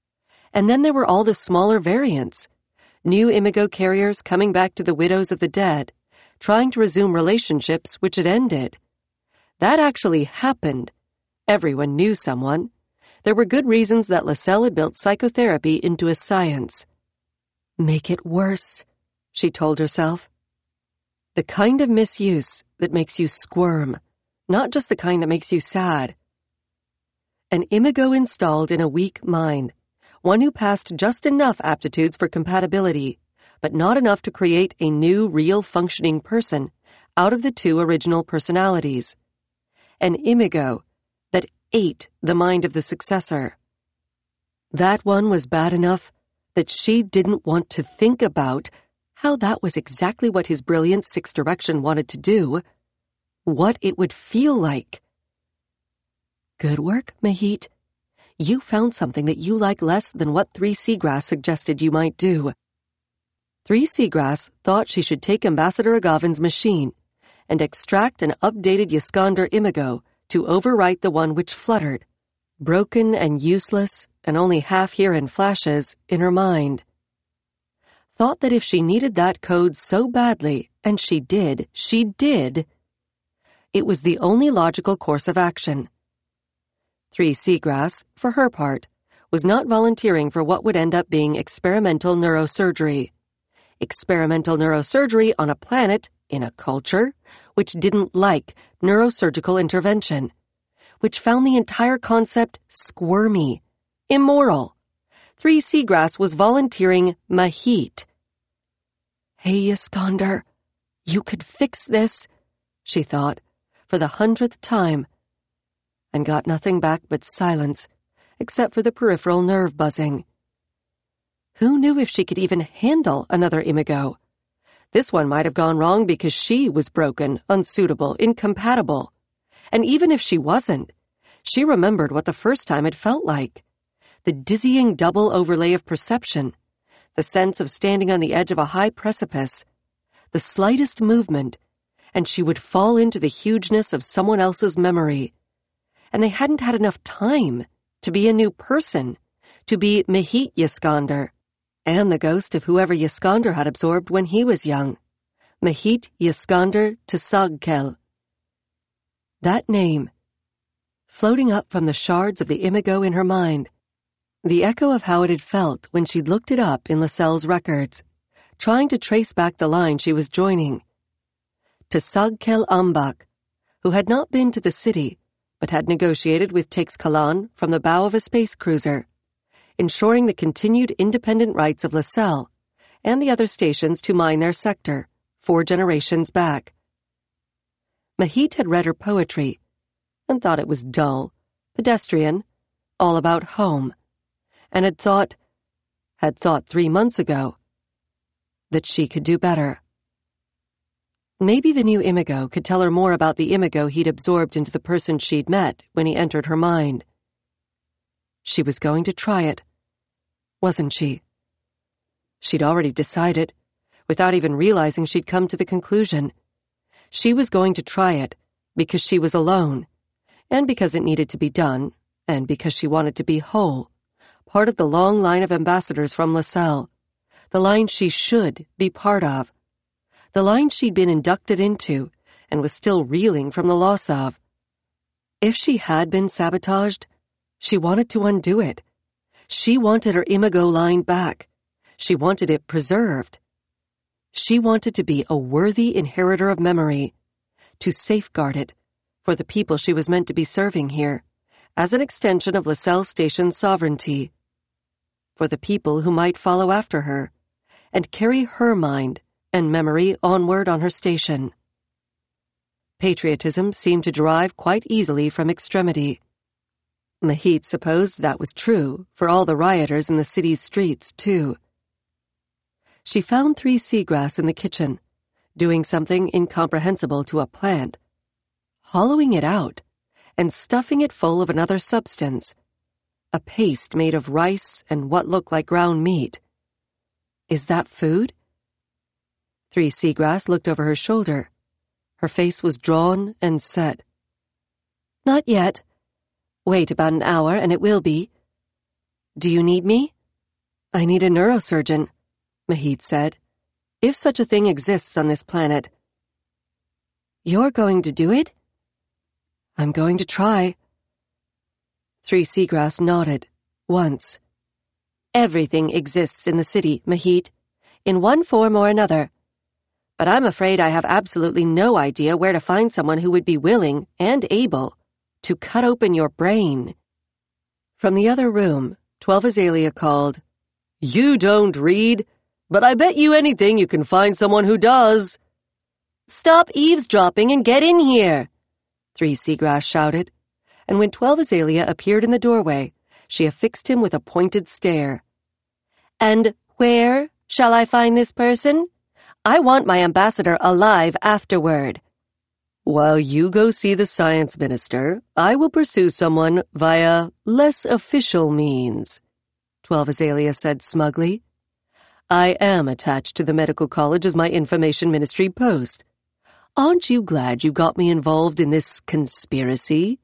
And then there were all the smaller variants. New Imago carriers coming back to the widows of the dead, trying to resume relationships which had ended. That actually happened. Everyone knew someone. There were good reasons that Lascelles had built psychotherapy into a science. Make it worse, she told herself. The kind of misuse that makes you squirm, not just the kind that makes you sad. An Imago installed in a weak mind, one who passed just enough aptitudes for compatibility, but not enough to create a new, real functioning person out of the two original personalities. An Imago that ate the mind of the successor. That one was bad enough that she didn't want to think about how that was exactly what his brilliant Sixth Direction wanted to do, what it would feel like. Good work, Mahit. You found something that you like less than what Three Seagrass suggested you might do. Three Seagrass thought she should take Ambassador Agavin's machine and extract an updated Yiskander Imago to overwrite the one which fluttered, broken and useless and only half here in flashes, in her mind. Thought that if she needed that code so badly, and she did, she did, it was the only logical course of action. Three Seagrass, for her part, was not volunteering for what would end up being experimental neurosurgery. Experimental neurosurgery on a planet, in a culture, which didn't like neurosurgical intervention, which found the entire concept squirmy, immoral. Three Seagrass was volunteering Mahit. Hey, Yiskander, you could fix this, she thought, for the hundredth time, and got nothing back but silence, except for the peripheral nerve buzzing. Who knew if she could even handle another Imago? This one might have gone wrong because she was broken, unsuitable, incompatible. And even if she wasn't, she remembered what the first time had felt like. The dizzying double overlay of perception, the sense of standing on the edge of a high precipice, the slightest movement, and she would fall into the hugeness of someone else's memory. And they hadn't had enough time to be a new person, to be Mahit Yiskander, and the ghost of whoever Yiskander had absorbed when he was young, Mahit Yiskander Tsagkel. That name, floating up from the shards of the Imago in her mind, the echo of how it had felt when she'd looked it up in Lascelles' records, trying to trace back the line she was joining. Tsagkel Ambak, who had not been to the city, but had negotiated with Teixcalan from the bow of a space cruiser, ensuring the continued independent rights of Lascelles and the other stations to mine their sector, four generations back. Mahit had read her poetry and thought it was dull, pedestrian, all about home, and had thought, had thought three months ago, that she could do better. Maybe the new Imago could tell her more about the Imago he'd absorbed into the person she'd met when he entered her mind. She was going to try it, wasn't she? She'd already decided, without even realizing she'd come to the conclusion. She was going to try it because she was alone, and because it needed to be done, and because she wanted to be whole, part of the long line of ambassadors from Lascelles, the line she should be part of, the line she'd been inducted into and was still reeling from the loss of. If she had been sabotaged, she wanted to undo it. She wanted her Imago line back. She wanted it preserved. She wanted to be a worthy inheritor of memory, to safeguard it for the people she was meant to be serving here, as an extension of Lascelles Station's sovereignty, for the people who might follow after her, and carry her mind and memory onward on her station. Patriotism seemed to derive quite easily from extremity. Mahit supposed that was true for all the rioters in the city's streets, too. She found Three Seagrass in the kitchen, doing something incomprehensible to a plant, hollowing it out and stuffing it full of another substance, a paste made of rice and what looked like ground meat. Is that food? Three Seagrass looked over her shoulder. Her face was drawn and set. Not yet. Wait about an hour and it will be. Do you need me? I need a neurosurgeon, Mahit said, if such a thing exists on this planet. You're going to do it? I'm going to try. Three Seagrass nodded, once. Everything exists in the city, Mahit, in one form or another. But I'm afraid I have absolutely no idea where to find someone who would be willing and able to cut open your brain. From the other room, Twelve Azalea called, You don't read, but I bet you anything you can find someone who does. Stop eavesdropping and get in here, Three Seagrass shouted, and when Twelve Azalea appeared in the doorway, she affixed him with a pointed stare. And where shall I find this person? I want my ambassador alive afterward. While you go see the science minister, I will pursue someone via less official means, Twelve Azalea said smugly. I am attached to the medical college as my information ministry post. Aren't you glad you got me involved in this conspiracy?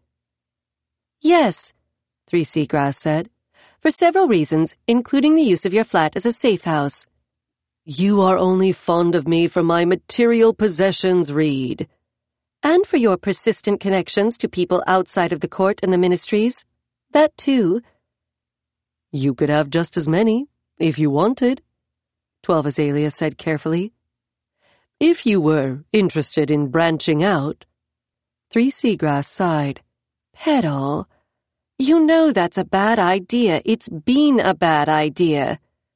Yes, Three Seagrass said, for several reasons, including the use of your flat as a safe house. You are only fond of me for my material possessions, Reed. And for your persistent connections to people outside of the court and the ministries. That too. You could have just as many, if you wanted, Twelve Azalea said carefully. If you were interested in branching out. Three Seagrass sighed. Petal, you know that's a bad idea. It's been a bad idea.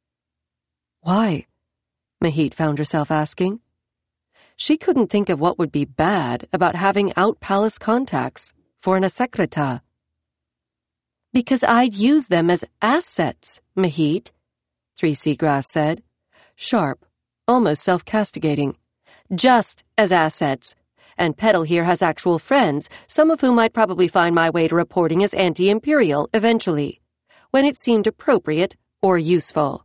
Why? Mahit found herself asking. She couldn't think of what would be bad about having out-palace contacts for an Asekrata. Because I'd use them as assets, Mahit, Three Seagrass said, sharp, almost self-castigating. Just as assets. And Petal here has actual friends, some of whom I'd probably find my way to reporting as anti-imperial eventually, when it seemed appropriate or useful.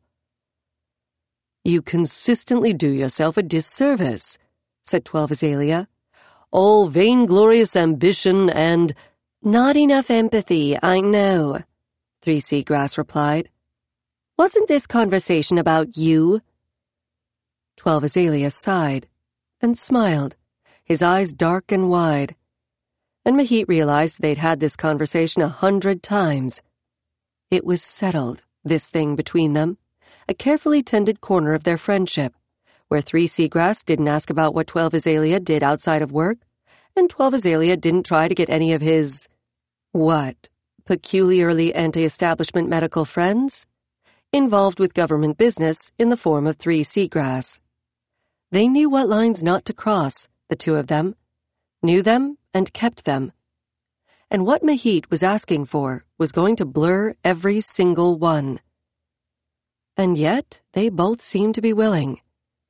You consistently do yourself a disservice, said Twelve Azalea. All vainglorious ambition and— Not enough empathy, I know, Three Seagrass replied. Wasn't this conversation about you? Twelve Azalea sighed and smiled, his eyes dark and wide. And Mahit realized they'd had this conversation a hundred times. It was settled, this thing between them, a carefully tended corner of their friendship, where Three Seagrass didn't ask about what Twelve Azalea did outside of work, and Twelve Azalea didn't try to get any of his, what, peculiarly anti-establishment medical friends? Involved with government business in the form of Three Seagrass. They knew what lines not to cross, the two of them, knew them and kept them. And what Mahit was asking for was going to blur every single one. And yet they both seemed to be willing.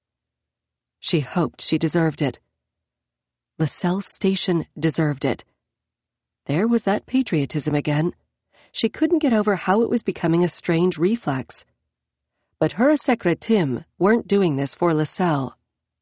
She hoped she deserved it. LaSalle Station deserved it. There was that patriotism again. She couldn't get over how it was becoming a strange reflex. But her Asekretim weren't doing this for LaSalle.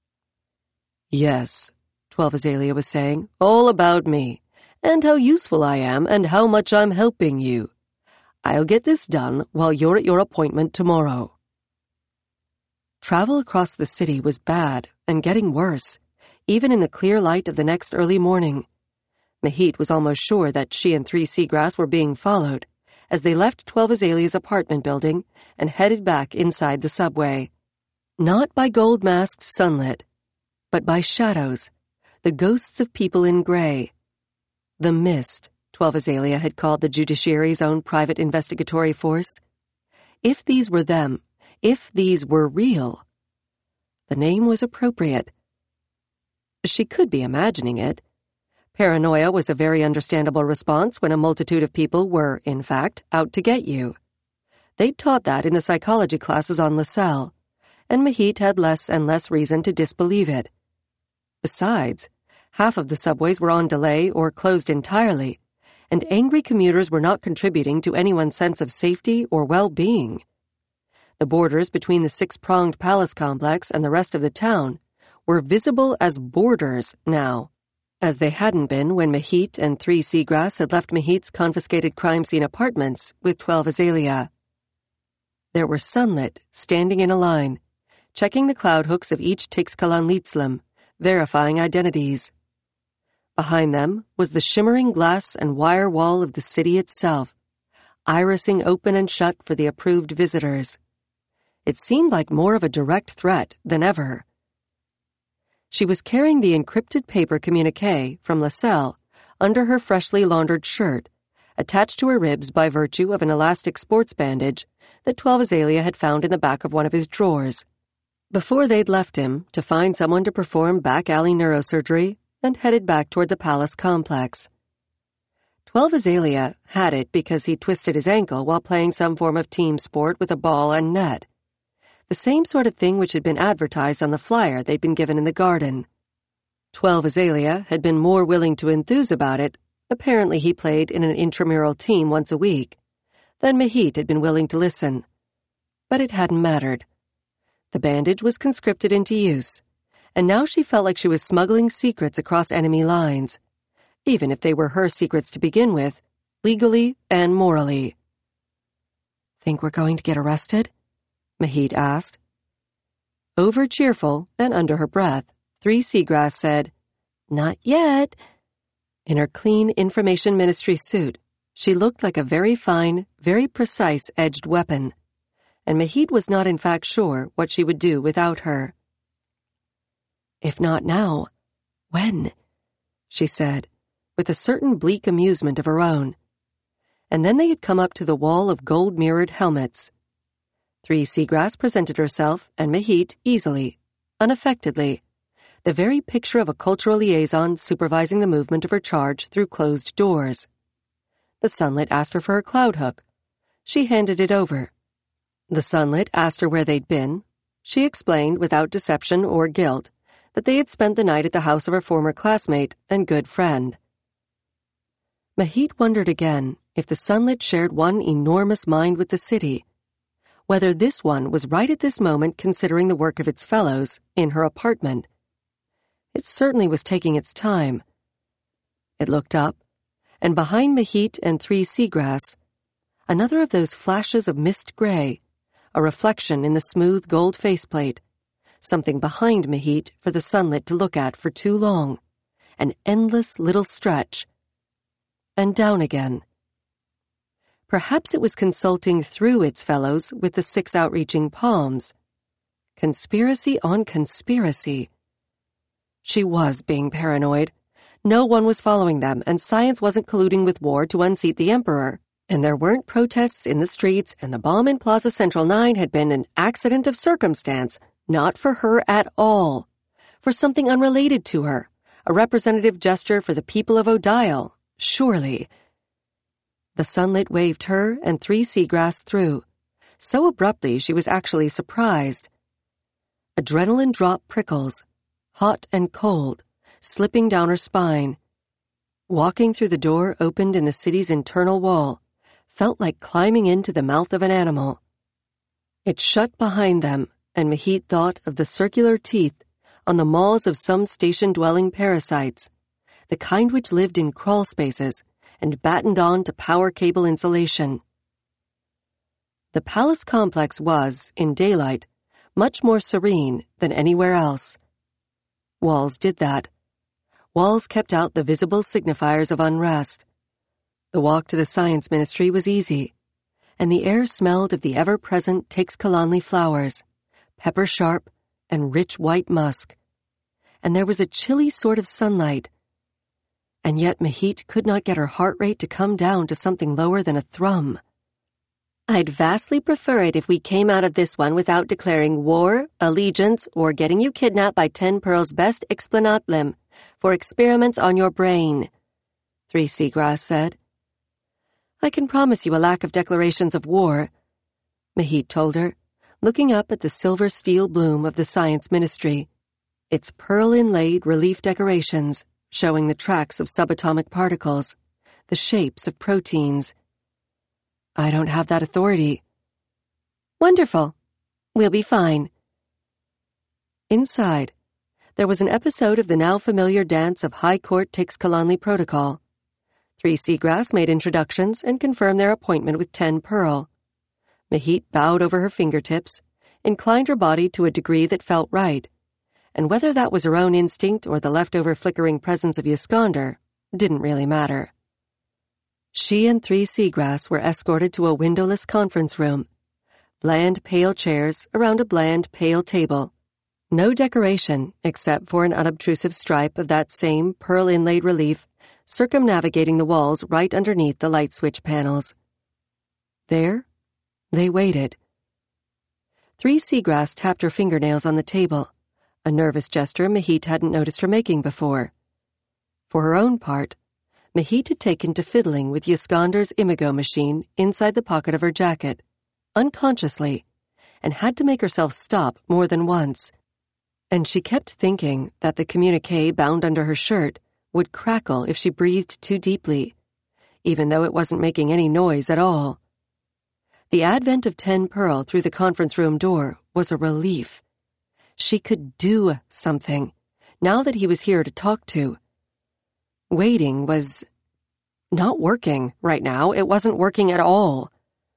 Yes, Twelve Azalea was saying, all about me, and how useful I am and how much I'm helping you. I'll get this done while you're at your appointment tomorrow. Travel across the city was bad and getting worse, even in the clear light of the next early morning. Mahit was almost sure that she and Three Seagrass were being followed as they left Twelve Azalea's apartment building and headed back inside the subway. Not by gold-masked sunlit, but by shadows, the ghosts of people in gray. The mist, Twelve Azalea had called the judiciary's own private investigatory force. If these were them, if these were real, the name was appropriate. She could be imagining it. Paranoia was a very understandable response when a multitude of people were, in fact, out to get you. They'd taught that in the psychology classes on LaSalle, and Mahit had less and less reason to disbelieve it. Besides, half of the subways were on delay or closed entirely, and angry commuters were not contributing to anyone's sense of safety or well-being. The borders between the six-pronged palace complex and the rest of the town were visible as borders now, as they hadn't been when Mahit and Three Seagrass had left Mahit's confiscated crime scene apartments with Twelve Azalea. There were Sunlit standing in a line, checking the cloud hooks of each Tixkalanlitzlam, verifying identities. Behind them was the shimmering glass and wire wall of the city itself, irising open and shut for the approved visitors. It seemed like more of a direct threat than ever. She was carrying the encrypted paper communiqué from LaSalle under her freshly laundered shirt, attached to her ribs by virtue of an elastic sports bandage that Twelve Azalea had found in the back of one of his drawers, before they'd left him to find someone to perform back-alley neurosurgery and headed back toward the Palace complex. Twelve Azalea had it because he twisted his ankle while playing some form of team sport with a ball and net. The same sort of thing which had been advertised on the flyer they'd been given in the garden. Twelve Azalea had been more willing to enthuse about it, apparently he played in an intramural team once a week, than Mahit had been willing to listen. But it hadn't mattered. The bandage was conscripted into use, and now she felt like she was smuggling secrets across enemy lines, even if they were her secrets to begin with, legally and morally. "Think we're going to get arrested?" Mahit asked. Over-cheerful and under her breath, Three Seagrass said, "Not yet." In her clean information ministry suit, she looked like a very fine, very precise edged weapon, and Mahit was not in fact sure what she would do without her. "If not now, when?" she said, with a certain bleak amusement of her own. And then they had come up to the wall of gold-mirrored helmets. Three Seagrass presented herself and Mahit easily, unaffectedly, the very picture of a cultural liaison supervising the movement of her charge through closed doors. The Sunlit asked her for her cloud hook. She handed it over. The Sunlit asked her where they'd been. She explained, without deception or guilt, that they had spent the night at the house of her former classmate and good friend. Mahit wondered again if the Sunlit shared one enormous mind with the city, whether this one was right at this moment considering the work of its fellows in her apartment. It certainly was taking its time. It looked up, and behind Mahit and Three Seagrass, another of those flashes of mist gray, a reflection in the smooth gold faceplate, something behind Mahit for the Sunlit to look at for too long, an endless little stretch, and down again. Perhaps it was consulting through its fellows with the six outreaching palms. Conspiracy on conspiracy. She was being paranoid. No one was following them, and science wasn't colluding with war to unseat the Emperor, and there weren't protests in the streets, and the bomb in Plaza Central nine had been an accident of circumstance, not for her at all, for something unrelated to her, a representative gesture for the people of Odile, surely. The Sunlit waved her and Three Seagrass through, so abruptly she was actually surprised. Adrenaline dropped prickles, hot and cold, slipping down her spine. Walking through the door opened in the city's internal wall felt like climbing into the mouth of an animal. It shut behind them, and Mahit thought of the circular teeth on the maws of some station-dwelling parasites, the kind which lived in crawl spaces and battened on to power cable insulation. The palace complex was, in daylight, much more serene than anywhere else. Walls did that. Walls kept out the visible signifiers of unrest. The walk to the science ministry was easy, and the air smelled of the ever-present Tixkalanli flowers, pepper sharp and rich white musk. And there was a chilly sort of sunlight. And yet Mahit could not get her heart rate to come down to something lower than a thrum. "I'd vastly prefer it if we came out of this one without declaring war, allegiance, or getting you kidnapped by Ten Pearl's best explanatlim for experiments on your brain," Three Seagrass said. "I can promise you a lack of declarations of war," Mahit told her, looking up at the silver steel bloom of the science ministry, its pearl-inlaid relief decorations showing the tracks of subatomic particles, the shapes of proteins. "I don't have that authority." "Wonderful. We'll be fine." Inside, there was an episode of the now familiar dance of High Court Tixkalanli protocol. Three Seagrass made introductions and confirmed their appointment with Ten Pearl. Mahit bowed over her fingertips, inclined her body to a degree that felt right, and whether that was her own instinct or the leftover flickering presence of Iskander didn't really matter. She and Three Seagrass were escorted to a windowless conference room. Bland, pale chairs around a bland, pale table. No decoration except for an unobtrusive stripe of that same pearl-inlaid relief circumnavigating the walls right underneath the light switch panels. There, they waited. Three Seagrass tapped her fingernails on the table, a nervous gesture Mahit hadn't noticed her making before. For her own part, Mahit had taken to fiddling with Iskander's Imago machine inside the pocket of her jacket, unconsciously, and had to make herself stop more than once. And she kept thinking that the communique bound under her shirt would crackle if she breathed too deeply, even though it wasn't making any noise at all. The advent of Ten Pearl through the conference room door was a relief. She could do something, now that he was here to talk to. Waiting was not working right now. It wasn't working at all.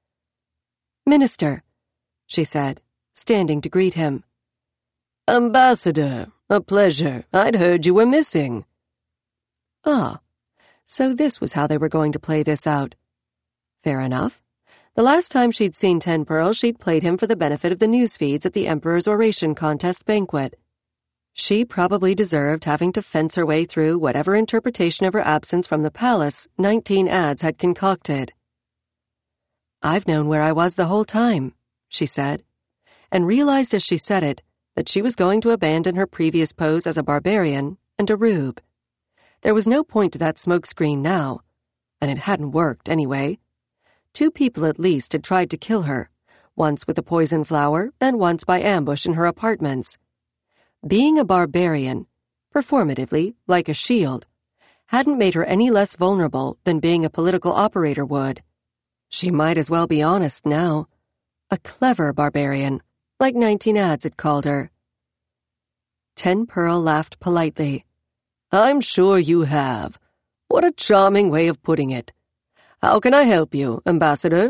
"Minister," she said, standing to greet him. "Ambassador, a pleasure. I'd heard you were missing." Ah, so this was how they were going to play this out. Fair enough. The last time she'd seen Ten Pearl, she'd played him for the benefit of the news feeds at the Emperor's Oration Contest banquet. She probably deserved having to fence her way through whatever interpretation of her absence from the palace nineteen ads had concocted. "I've known where I was the whole time," she said, and realized as she said it that she was going to abandon her previous pose as a barbarian and a rube. There was no point to that smokescreen now, and it hadn't worked anyway. Two people at least had tried to kill her, once with a poison flower and once by ambush in her apartments. Being a barbarian, performatively, like a shield, hadn't made her any less vulnerable than being a political operator would. She might as well be honest now. A clever barbarian, like nineteen ads had called her. Ten Pearl laughed politely. "I'm sure you have. What a charming way of putting it. How can I help you, Ambassador?"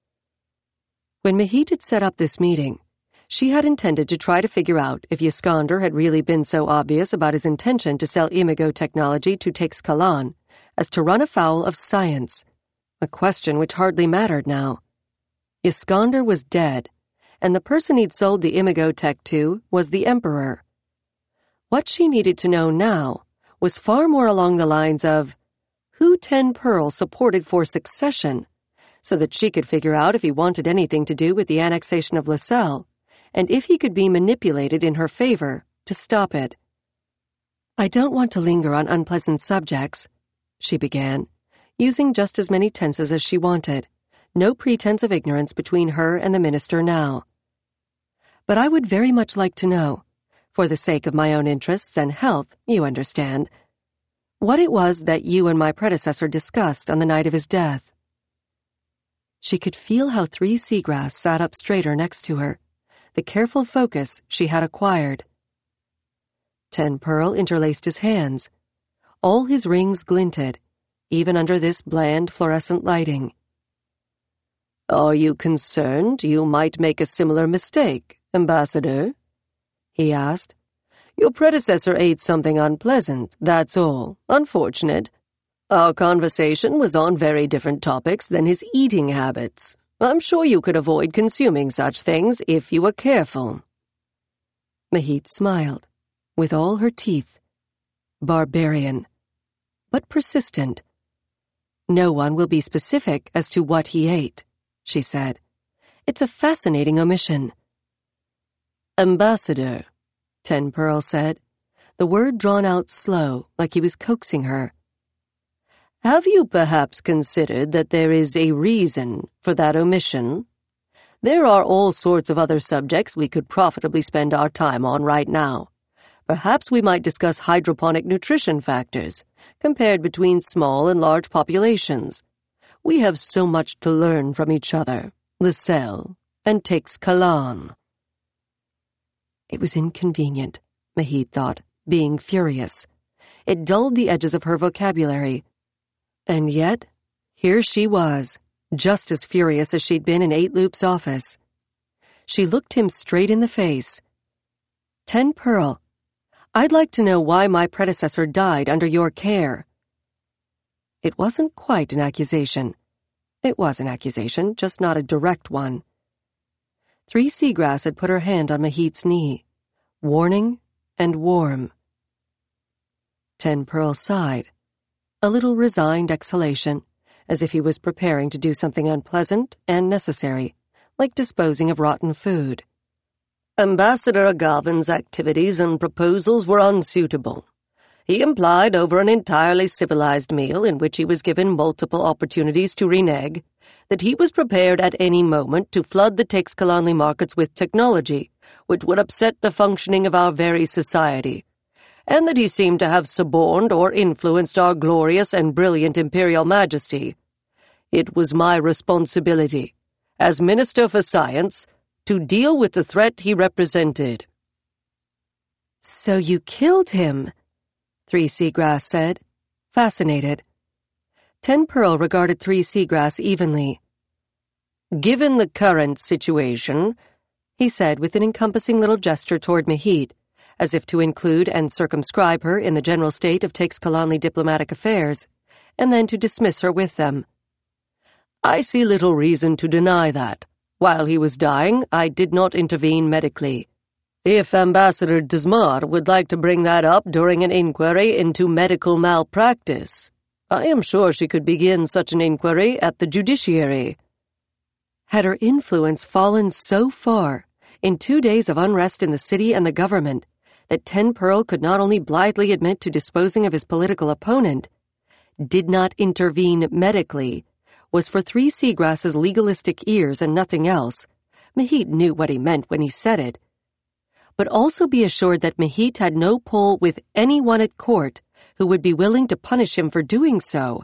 When Mahit had set up this meeting, she had intended to try to figure out if Iskander had really been so obvious about his intention to sell Imago technology to Teixkalan as to run afoul of science, a question which hardly mattered now. Iskander was dead, and the person he'd sold the Imago tech to was the Emperor. What she needed to know now was far more along the lines of who Ten Pearl supported for succession, so that she could figure out if he wanted anything to do with the annexation of Lacelle, and if he could be manipulated in her favor to stop it. "I don't want to linger on unpleasant subjects," she began, using just as many tenses as she wanted, no pretense of ignorance between her and the minister now. "But I would very much like to know, for the sake of my own interests and health, you understand, what it was that you and my predecessor discussed on the night of his death." She could feel how Three Seagrass sat up straighter next to her, the careful focus she had acquired. Ten Pearl interlaced his hands. All his rings glinted, even under this bland fluorescent lighting. "Are you concerned you might make a similar mistake, Ambassador?" he asked. "Your predecessor ate something unpleasant, that's all. Unfortunate. Our conversation was on very different topics than his eating habits. I'm sure you could avoid consuming such things if you were careful." Mahit smiled, with all her teeth. Barbarian. But persistent. "No one will be specific as to what he ate," she said. "It's a fascinating omission." "Ambassador," Ten Pearl said, the word drawn out slow, like he was coaxing her. "Have you perhaps considered that there is a reason for that omission? There are all sorts of other subjects we could profitably spend our time on right now. Perhaps we might discuss hydroponic nutrition factors, compared between small and large populations. We have so much to learn from each other, Lacelle and Teixkalan." It was inconvenient, Mahit thought, being furious. It dulled the edges of her vocabulary. And yet, here she was, just as furious as she'd been in Eight Loop's office. She looked him straight in the face. Ten Pearl, I'd like to know why my predecessor died under your care. It wasn't quite an accusation. It was an accusation, just not a direct one. Three Seagrass had put her hand on Mahit's knee, warning and warm. Ten Pearl sighed, a little resigned exhalation, as if he was preparing to do something unpleasant and necessary, like disposing of rotten food. Ambassador Agavin's activities and proposals were unsuitable. He implied over an entirely civilized meal in which he was given multiple opportunities to renege that he was prepared at any moment to flood the Teixcalonli markets with technology which would upset the functioning of our very society, and that he seemed to have suborned or influenced our glorious and brilliant Imperial Majesty. It was my responsibility, as Minister for Science, to deal with the threat he represented. So you killed him, Three Seagrass said, fascinated. Ten Pearl regarded Three Seagrass evenly. Given the current situation, he said with an encompassing little gesture toward Mahit, as if to include and circumscribe her in the general state of Teixcalonli diplomatic affairs, and then to dismiss her with them. I see little reason to deny that. While he was dying, I did not intervene medically. If Ambassador Desmar would like to bring that up during an inquiry into medical malpractice, I am sure she could begin such an inquiry at the judiciary. Had her influence fallen so far, in two days of unrest in the city and the government, that Ten Pearl could not only blithely admit to disposing of his political opponent, did not intervene medically, was for Three Seagrass's legalistic ears and nothing else. Mahit knew what he meant when he said it. But also be assured that Mahit had no pull with anyone at court who would be willing to punish him for doing so.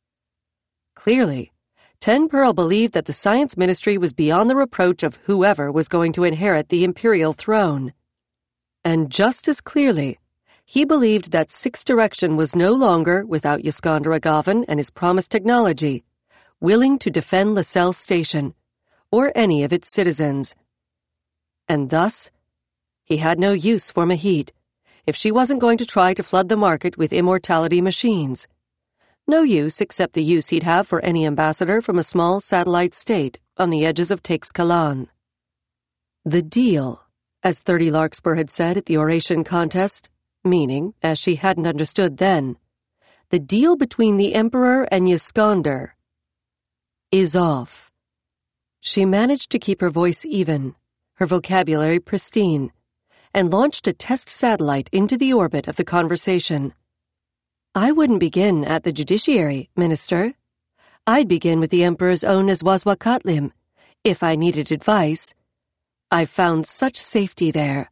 Clearly, Ten Pearl believed that the Science Ministry was beyond the reproach of whoever was going to inherit the imperial throne. And just as clearly, he believed that Sixth Direction was no longer, without Yiskander Agavin and his promised technology, willing to defend LaSalle Station, or any of its citizens. And thus, he had no use for Mahit, if she wasn't going to try to flood the market with immortality machines. No use except the use he'd have for any ambassador from a small satellite state on the edges of Teixcalan. The deal, as Thirty Larkspur had said at the oration contest, meaning, as she hadn't understood then, the deal between the Emperor and Yiskander is off. She managed to keep her voice even, her vocabulary pristine, and launched a test satellite into the orbit of the conversation. I wouldn't begin at the judiciary, Minister. I'd begin with the Emperor's own Azwazwakatlim, if I needed advice. I've found such safety there.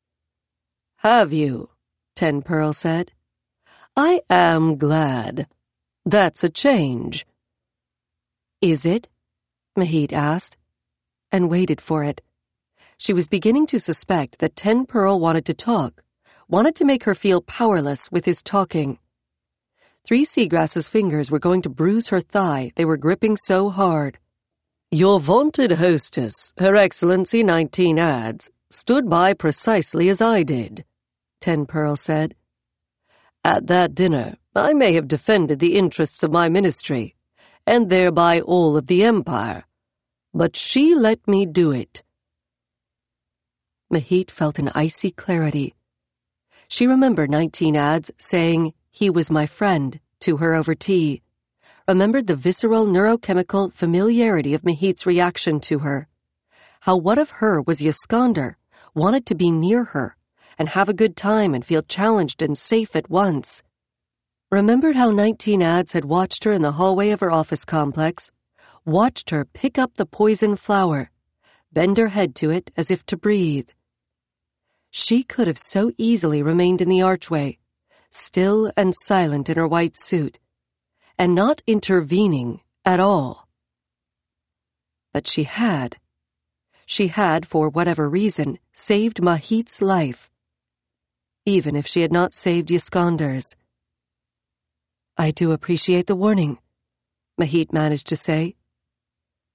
Have you? Ten Pearl said. I am glad. That's a change. Is it? Mahit asked, and waited for it. She was beginning to suspect that Ten Pearl wanted to talk, wanted to make her feel powerless with his talking. Three Seagrass's fingers were going to bruise her thigh, they were gripping so hard. Your vaunted hostess, Her Excellency Nineteen Adds, stood by precisely as I did, Ten Pearl said. At that dinner, I may have defended the interests of my ministry, and thereby all of the Empire, but she let me do it. Mahit felt an icy clarity. She remembered Nineteen Adds saying, "He was my friend," to her over tea, remembered the visceral neurochemical familiarity of Mahit's reaction to her, how what of her was Yiskander, wanted to be near her, and have a good time and feel challenged and safe at once. Remembered how Nineteen Adds had watched her in the hallway of her office complex, watched her pick up the poison flower, bend her head to it as if to breathe. She could have so easily remained in the archway, still and silent in her white suit, and not intervening at all. But she had. She had, for whatever reason, saved Mahit's life, even if she had not saved Yiskander's. I do appreciate the warning, Mahit managed to say,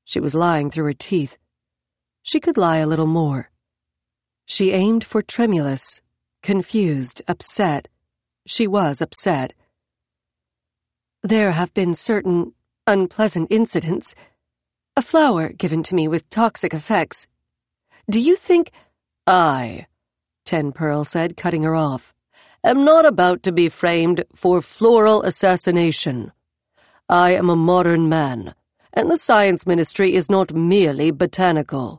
She was lying through her teeth. She could lie a little more. She aimed for tremulous, confused, upset. She was upset. There have been certain unpleasant incidents. A flower given to me with toxic effects. Do you think— I, Ten Pearl said, cutting her off, am not about to be framed for floral assassination. I am a modern man, and the Science Ministry is not merely botanical.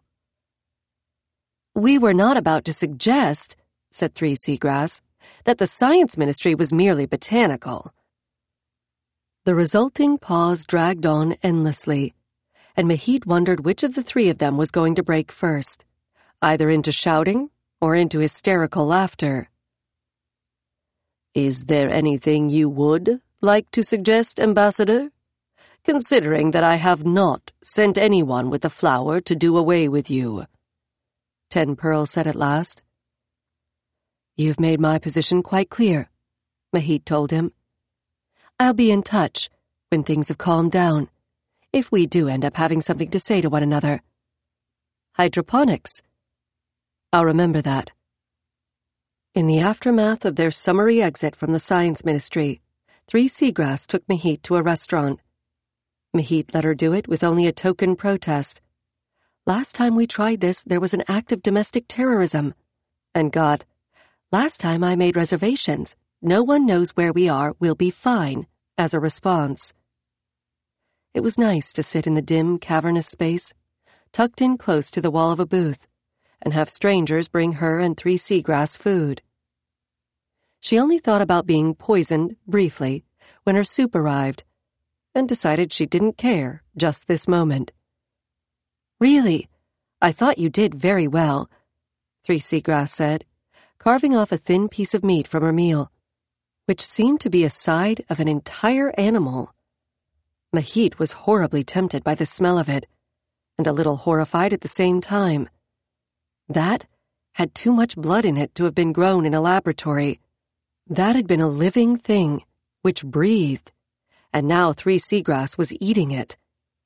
We were not about to suggest, said Three Seagrass, that the Science Ministry was merely botanical. The resulting pause dragged on endlessly, and Mahit wondered which of the three of them was going to break first, either into shouting or into hysterical laughter. Is there anything you would like to suggest, Ambassador? Considering that I have not sent anyone with a flower to do away with you, Ten Pearl said at last. You've made my position quite clear, Mahit told him. I'll be in touch when things have calmed down, if we do end up having something to say to one another. Hydroponics. I'll remember that. In the aftermath of their summary exit from the Science Ministry, Three Seagrass took Mahit to a restaurant. Mahit let her do it with only a token protest. Last time we tried this, there was an act of domestic terrorism. And God, last time I made reservations, no one knows where we are, we'll be fine, as a response. It was nice to sit in the dim, cavernous space, tucked in close to the wall of a booth, and have strangers bring her and Three Seagrass food. She only thought about being poisoned, briefly, when her soup arrived, and decided she didn't care just this moment. Really, I thought you did very well, Three Seagrass said, carving off a thin piece of meat from her meal, which seemed to be a side of an entire animal. Mahit was horribly tempted by the smell of it, and a little horrified at the same time. That had too much blood in it to have been grown in a laboratory. That had been a living thing, which breathed, and now Three Seagrass was eating it.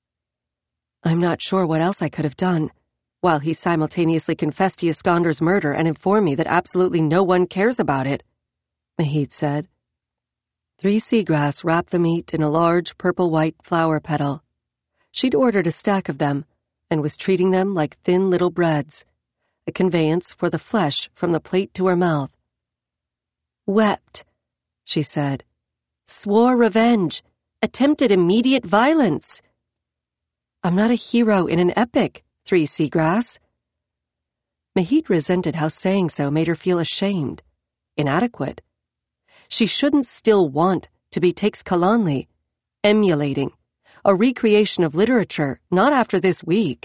I'm not sure what else I could have done, while he simultaneously confessed to Iskander's murder and informed me that absolutely no one cares about it, Mahit said. Three Seagrass wrapped the meat in a large purple-white flower petal. She'd ordered a stack of them, and was treating them like thin little breads, a conveyance for the flesh from the plate to her mouth. Wept, she said. Swore revenge. Attempted immediate violence. I'm not a hero in an epic, Three Seagrass. Mahit resented how saying so made her feel ashamed, inadequate. She shouldn't still want to be Tix Kalanli, emulating, a recreation of literature, not after this week.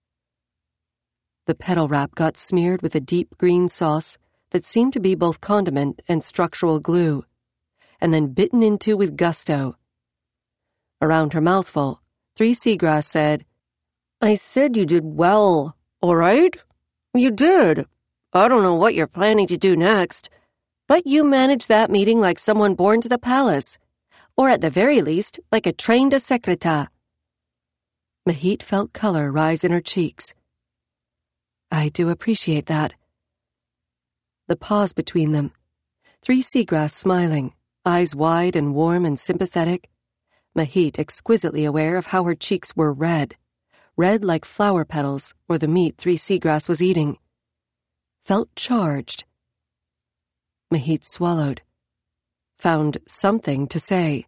The petal wrap got smeared with a deep green sauce that seemed to be both condiment and structural glue, and then bitten into with gusto. Around her mouthful, Three Seagrass said, I said you did well, all right? You did. I don't know what you're planning to do next, but you managed that meeting like someone born to the palace, or at the very least, like a trained secreta. Mahit felt color rise in her cheeks. I do appreciate that. The pause between them, Three Seagrass smiling, eyes wide and warm and sympathetic, Mahit exquisitely aware of how her cheeks were red, red like flower petals or the meat Three Seagrass was eating. Felt charged. Mahit swallowed, found something to say.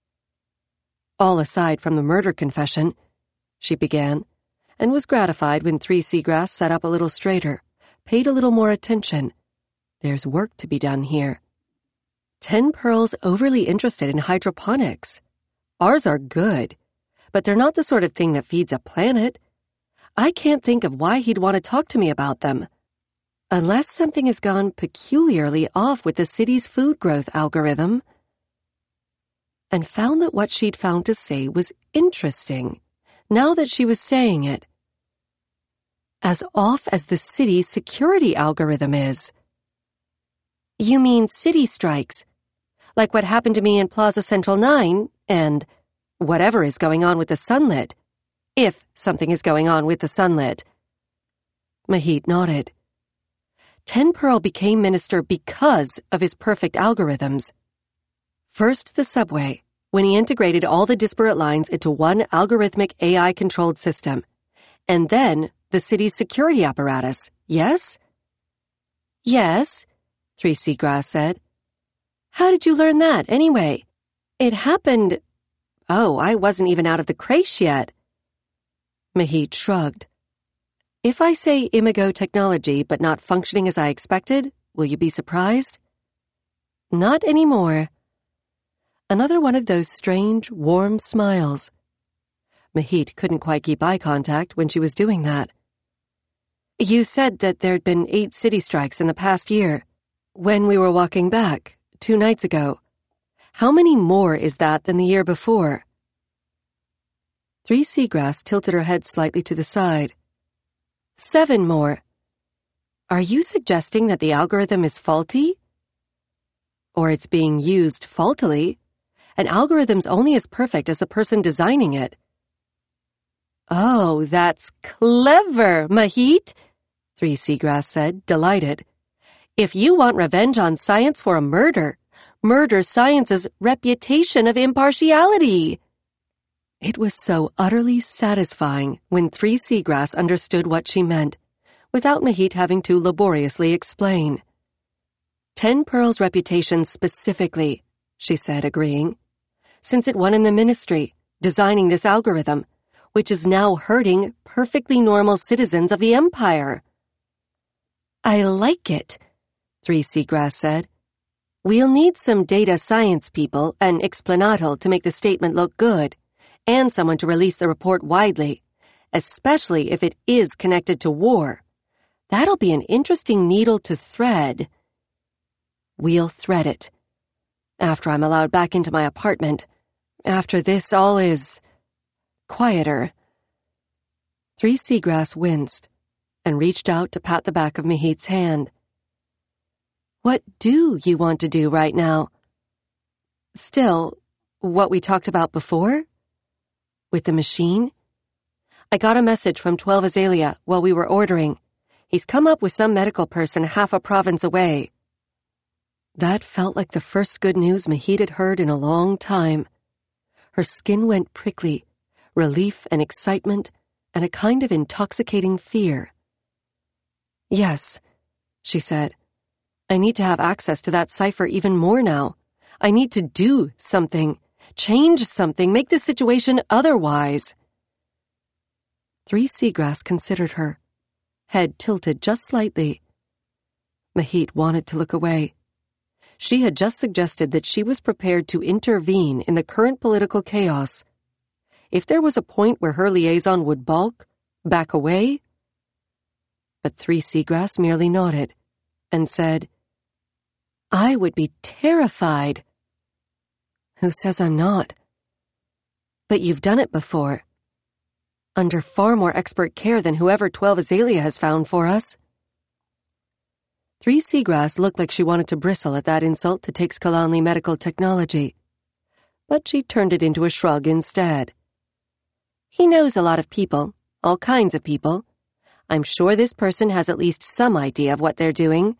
All aside from the murder confession, she began, and was gratified when Three Seagrass sat up a little straighter, paid a little more attention. There's work to be done here. Ten Pearl's overly interested in hydroponics. Ours are good, but they're not the sort of thing that feeds a planet. I can't think of why he'd want to talk to me about them. Unless something has gone peculiarly off with the city's food growth algorithm. And found that what she'd found to say was interesting, now that she was saying it. As off as the city's security algorithm is. You mean city strikes? Like what happened to me in Plaza Central nine, and whatever is going on with the Sunlit, if something is going on with the sunlit. Mahit nodded. Ten Pearl became minister because of his perfect algorithms. First the subway, when he integrated all the disparate lines into one algorithmic A I-controlled system. And then the city's security apparatus, yes? Yes, Three Seagrass said. How did you learn that, anyway? It happened... Oh, I wasn't even out of the creche yet. Mahit shrugged. If I say Imago technology but not functioning as I expected, will you be surprised? Not anymore. Another one of those strange, warm smiles. Mahit couldn't quite keep eye contact when she was doing that. You said that there'd been eight city strikes in the past year. When we were walking back, two nights ago. How many more is that than the year before? Three Seagrass tilted her head slightly to the side. Seven more. Are you suggesting that the algorithm is faulty? Or it's being used faultily? An algorithm's only as perfect as the person designing it. Oh, that's clever, Mahit, Three Seagrass said, delighted. If you want revenge on science for a murder, murder science's reputation of impartiality. It was so utterly satisfying when Three Seagrass understood what she meant, without Mahit having to laboriously explain. Ten Pearl's reputation specifically, she said, agreeing, since it won in the ministry, designing this algorithm, which is now hurting perfectly normal citizens of the Empire. I like it, Three Seagrass said. We'll need some data science people and explanato to make the statement look good, and someone to release the report widely, especially if it is connected to war. That'll be an interesting needle to thread. We'll thread it. After I'm allowed back into my apartment. After this all is... quieter. Three Seagrass winced and reached out to pat the back of Mahit's hand. What do you want to do right now? Still, what we talked about before? With the machine? I got a message from twelve Azalea while we were ordering. He's come up with some medical person half a province away. That felt like the first good news Mahit had heard in a long time. Her skin went prickly, relief and excitement, and a kind of intoxicating fear. Yes, she said. I need to have access to that cipher even more now. I need to do something, change something, make the situation otherwise. Three Seagrass considered her, head tilted just slightly. Mahit wanted to look away. She had just suggested that she was prepared to intervene in the current political chaos. If there was a point where her liaison would balk, back away. But Three Seagrass merely nodded and said, I would be terrified. Who says I'm not? But you've done it before. Under far more expert care than whoever twelve Azalea has found for us. Three Seagrass looked like she wanted to bristle at that insult to Takes Kalanli medical technology, but she turned it into a shrug instead. He knows a lot of people, all kinds of people. I'm sure this person has at least some idea of what they're doing.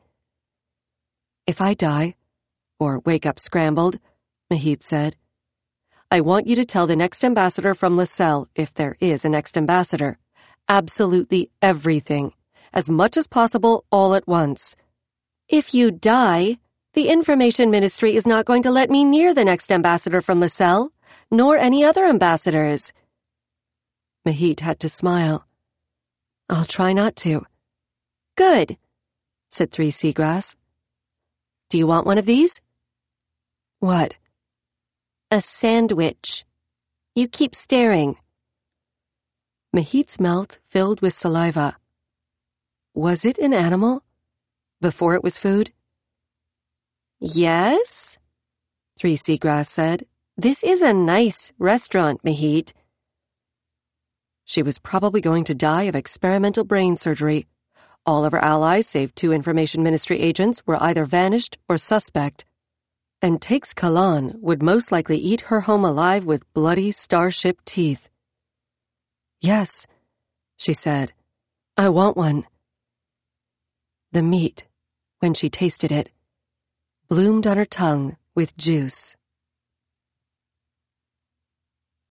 If I die, or wake up scrambled, Mahit said, I want you to tell the next ambassador from LaSalle, if there is a next ambassador, absolutely everything, as much as possible all at once. If you die, the Information Ministry is not going to let me near the next ambassador from LaSalle, nor any other ambassadors. Mahit had to smile. I'll try not to. Good, said Three Seagrass. Do you want one of these? What? A sandwich. You keep staring. Mahit's mouth filled with saliva. Was it an animal? Before it was food? Yes, Three Seagrass said. This is a nice restaurant, Mahit. She was probably going to die of experimental brain surgery. All of her allies, save two Information Ministry agents, were either vanished or suspect. And Takes Kalan would most likely eat her home alive with bloody starship teeth. Yes, she said. I want one. The meat, when she tasted it, bloomed on her tongue with juice.